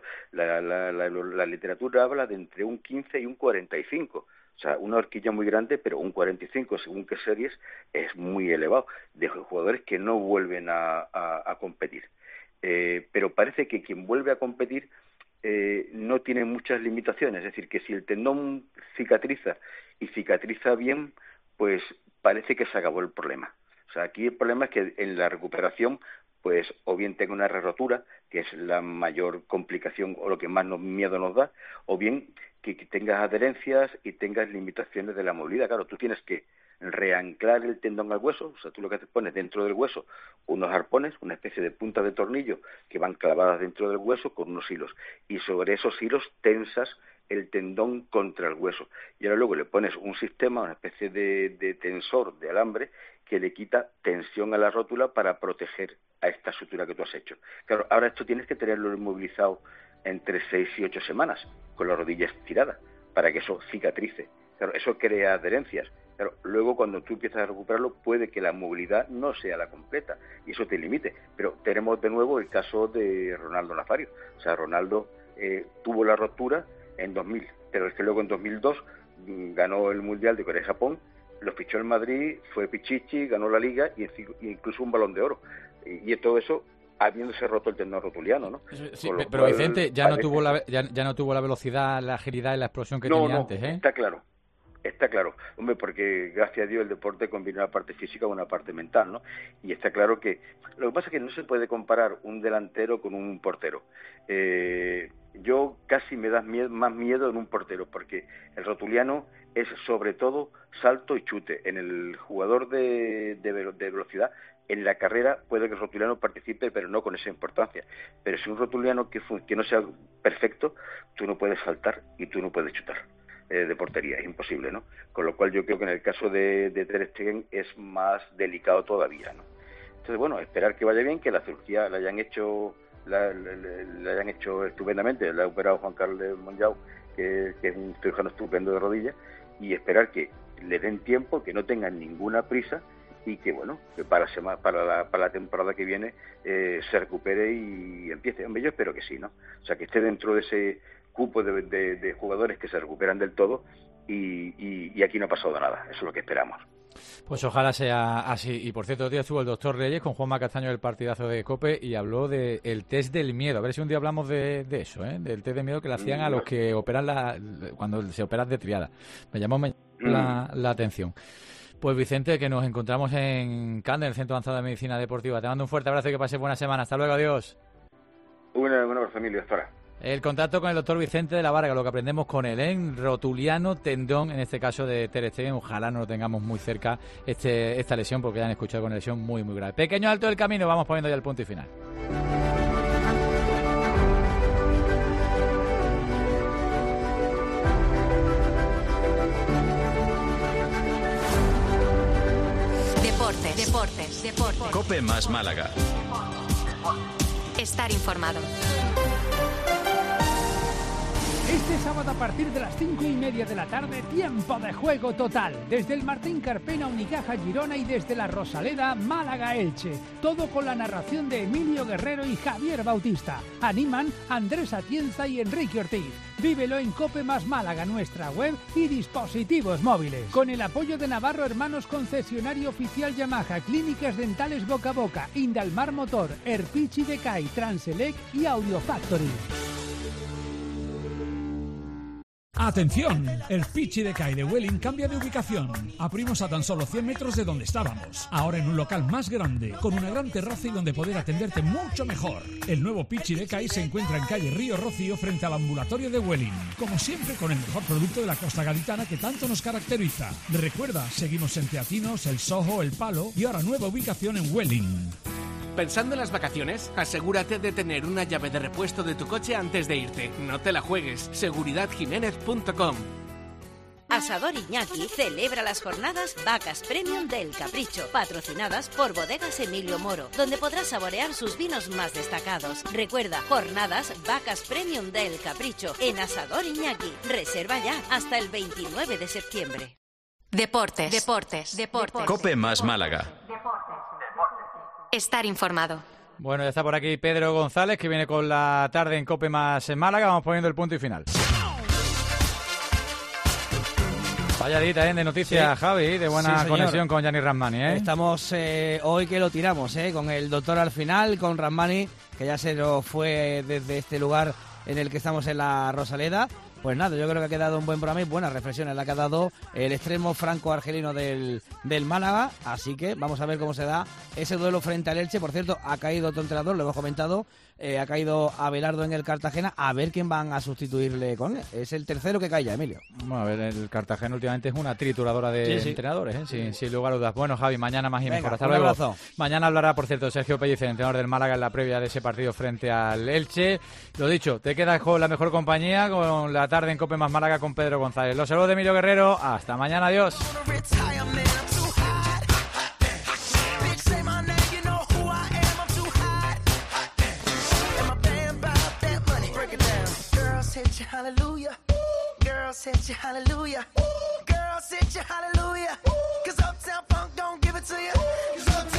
La literatura habla de entre un 15 y un 45%. O sea, una horquilla muy grande, pero un 45, según qué series, es muy elevado, de jugadores que no vuelven a competir. Pero parece que quien vuelve a competir no tiene muchas limitaciones. Es decir, que si el tendón cicatriza y cicatriza bien, pues parece que se acabó el problema. O sea, aquí el problema es que en la recuperación, pues o bien tenga una re-rotura, que es la mayor complicación o lo que más miedo nos da, o bien que tengas adherencias y tengas limitaciones de la movilidad. Claro, tú tienes que reanclar el tendón al hueso, o sea, tú lo que haces pones dentro del hueso unos arpones, una especie de puntas de tornillo que van clavadas dentro del hueso con unos hilos, y sobre esos hilos tensas el tendón contra el hueso, y ahora luego le pones un sistema, una especie de tensor de alambre que le quita tensión a la rótula para proteger a esta sutura que tú has hecho. Claro, ahora esto tienes que tenerlo inmovilizado entre 6 y 8 semanas, con la rodilla estirada, para que eso cicatrice. Claro, eso crea adherencias. Claro, luego cuando tú empiezas a recuperarlo puede que la movilidad no sea la completa y eso te limite. Pero tenemos de nuevo el caso de Ronaldo Nazario. O sea, Ronaldo tuvo la rotura en 2000, pero es que luego en 2002 ganó el Mundial de Corea y Japón, lo fichó el Madrid, fue Pichichi, ganó la Liga y incluso un Balón de Oro. Y todo eso habiéndose roto el tendón rotuliano, ¿no? Sí, pero Vicente ya no tuvo la velocidad, la agilidad y la explosión que tenía antes, ¿eh? Está claro, hombre, porque gracias a Dios el deporte combina una parte física con una parte mental, ¿no? Y está claro que lo que pasa es que no se puede comparar un delantero con un portero. Yo casi me da más miedo en un portero, porque el rotuliano es sobre todo salto y chute. En el jugador de velocidad, en la carrera puede que el rotuliano participe, pero no con esa importancia. Pero si un rotuliano que no sea perfecto, tú no puedes saltar y tú no puedes chutar de portería, es imposible, ¿no? Con lo cual yo creo que en el caso de Ter Stegen es más delicado todavía, ¿no? Entonces, bueno, esperar que vaya bien, que la cirugía la hayan hecho estupendamente, la ha operado Juan Carlos Monjau, que es un cirujano estupendo de rodillas, y esperar que le den tiempo, que no tengan ninguna prisa y que bueno, que para la temporada que viene se recupere y empiece. Hombre, yo espero que sí, ¿no? O sea, que esté dentro de ese cupo de jugadores que se recuperan del todo y aquí no ha pasado nada. Eso es lo que esperamos. Pues ojalá sea así. Y por cierto, hoy estuvo el doctor Reyes con Juanma Castaño del partidazo de COPE y habló del test del miedo. A ver si un día hablamos de eso, del test de miedo que le hacían a los que operan cuando se operan de triada. Me llamó la atención. Pues Vicente, que nos encontramos en CANDE, en el Centro Avanzado de Medicina Deportiva. Te mando un fuerte abrazo y que pases buena semana. Hasta luego, adiós. Una buena familia, hasta ahora. El contacto con el doctor Vicente de la Varga, lo que aprendemos con él, rotuliano tendón, en este caso de Ter Stegen. Ojalá no lo tengamos muy cerca esta lesión, porque ya han escuchado con una lesión muy, muy grave. Pequeño alto del camino, vamos poniendo ya el punto y final. Deportes. COPE más Málaga. Estar informado. Este sábado a partir de las 5:30 de la tarde, tiempo de juego total. Desde el Martín Carpena, Unicaja Girona y desde la Rosaleda, Málaga Elche. Todo con la narración de Emilio Guerrero y Javier Bautista. Animan Andrés Atienza y Enrique Ortiz. Vívelo en COPE más Málaga, nuestra web y dispositivos móviles. Con el apoyo de Navarro Hermanos, concesionario oficial Yamaha, Clínicas Dentales Boca a Boca, Indalmar Motor, Erpichi Decay, Transelec y Audio Factory. ¡Atención! El Pichi Decay de Welling cambia de ubicación. Abrimos a tan solo 100 metros de donde estábamos. Ahora en un local más grande, con una gran terraza y donde poder atenderte mucho mejor. El nuevo Pichi Decay se encuentra en calle Río Rocío frente al ambulatorio de Welling. Como siempre, con el mejor producto de la costa gaditana que tanto nos caracteriza. Recuerda, seguimos en Teatinos, El Soho, El Palo y ahora nueva ubicación en Welling. ¿Pensando en las vacaciones? Asegúrate de tener una llave de repuesto de tu coche antes de irte. No te la juegues. seguridadjiménez.com. Asador Iñaki celebra las jornadas Vacas Premium del Capricho, patrocinadas por Bodegas Emilio Moro, donde podrás saborear sus vinos más destacados. Recuerda, jornadas Vacas Premium del Capricho en Asador Iñaki. Reserva ya hasta el 29 de septiembre. Deportes. COPE más Málaga. Estar informado. Bueno, ya está por aquí Pedro González, que viene con la tarde en COPE más en Málaga. Vamos poniendo el punto y final. Vaya dita de noticias, sí. Javi, de buena conexión con Gianni Rahmani. Estamos hoy que lo tiramos, con el doctor al final, con Rahmani, que ya se nos fue desde este lugar en el que estamos en la Rosaleda. Pues nada, yo creo que ha quedado un buen programa y buenas reflexiones la que ha dado el extremo franco-argelino del Málaga. Así que vamos a ver cómo se da ese duelo frente al Elche. Por cierto, ha caído otro entrenador, lo hemos comentado, ha caído Abelardo en el Cartagena. A ver quién van a sustituirle con él. Es el tercero que cae ya, Emilio. Bueno, a ver, el Cartagena últimamente es una trituradora de entrenadores, sin lugar a dudas. Bueno, Javi, mañana más y mejor. Hasta luego. Abrazo. Mañana hablará, por cierto, Sergio Pellicer, entrenador del Málaga, en la previa de ese partido frente al Elche. Lo dicho, te quedas con la mejor compañía, con la tarde en COPE más Málaga con Pedro González. Los saludos de Emilio Guerrero. Hasta mañana. Adiós. Hallelujah, girl said you hallelujah, girl said you hallelujah, 'cause Uptown Funk don't give it to you, 'cause Uptown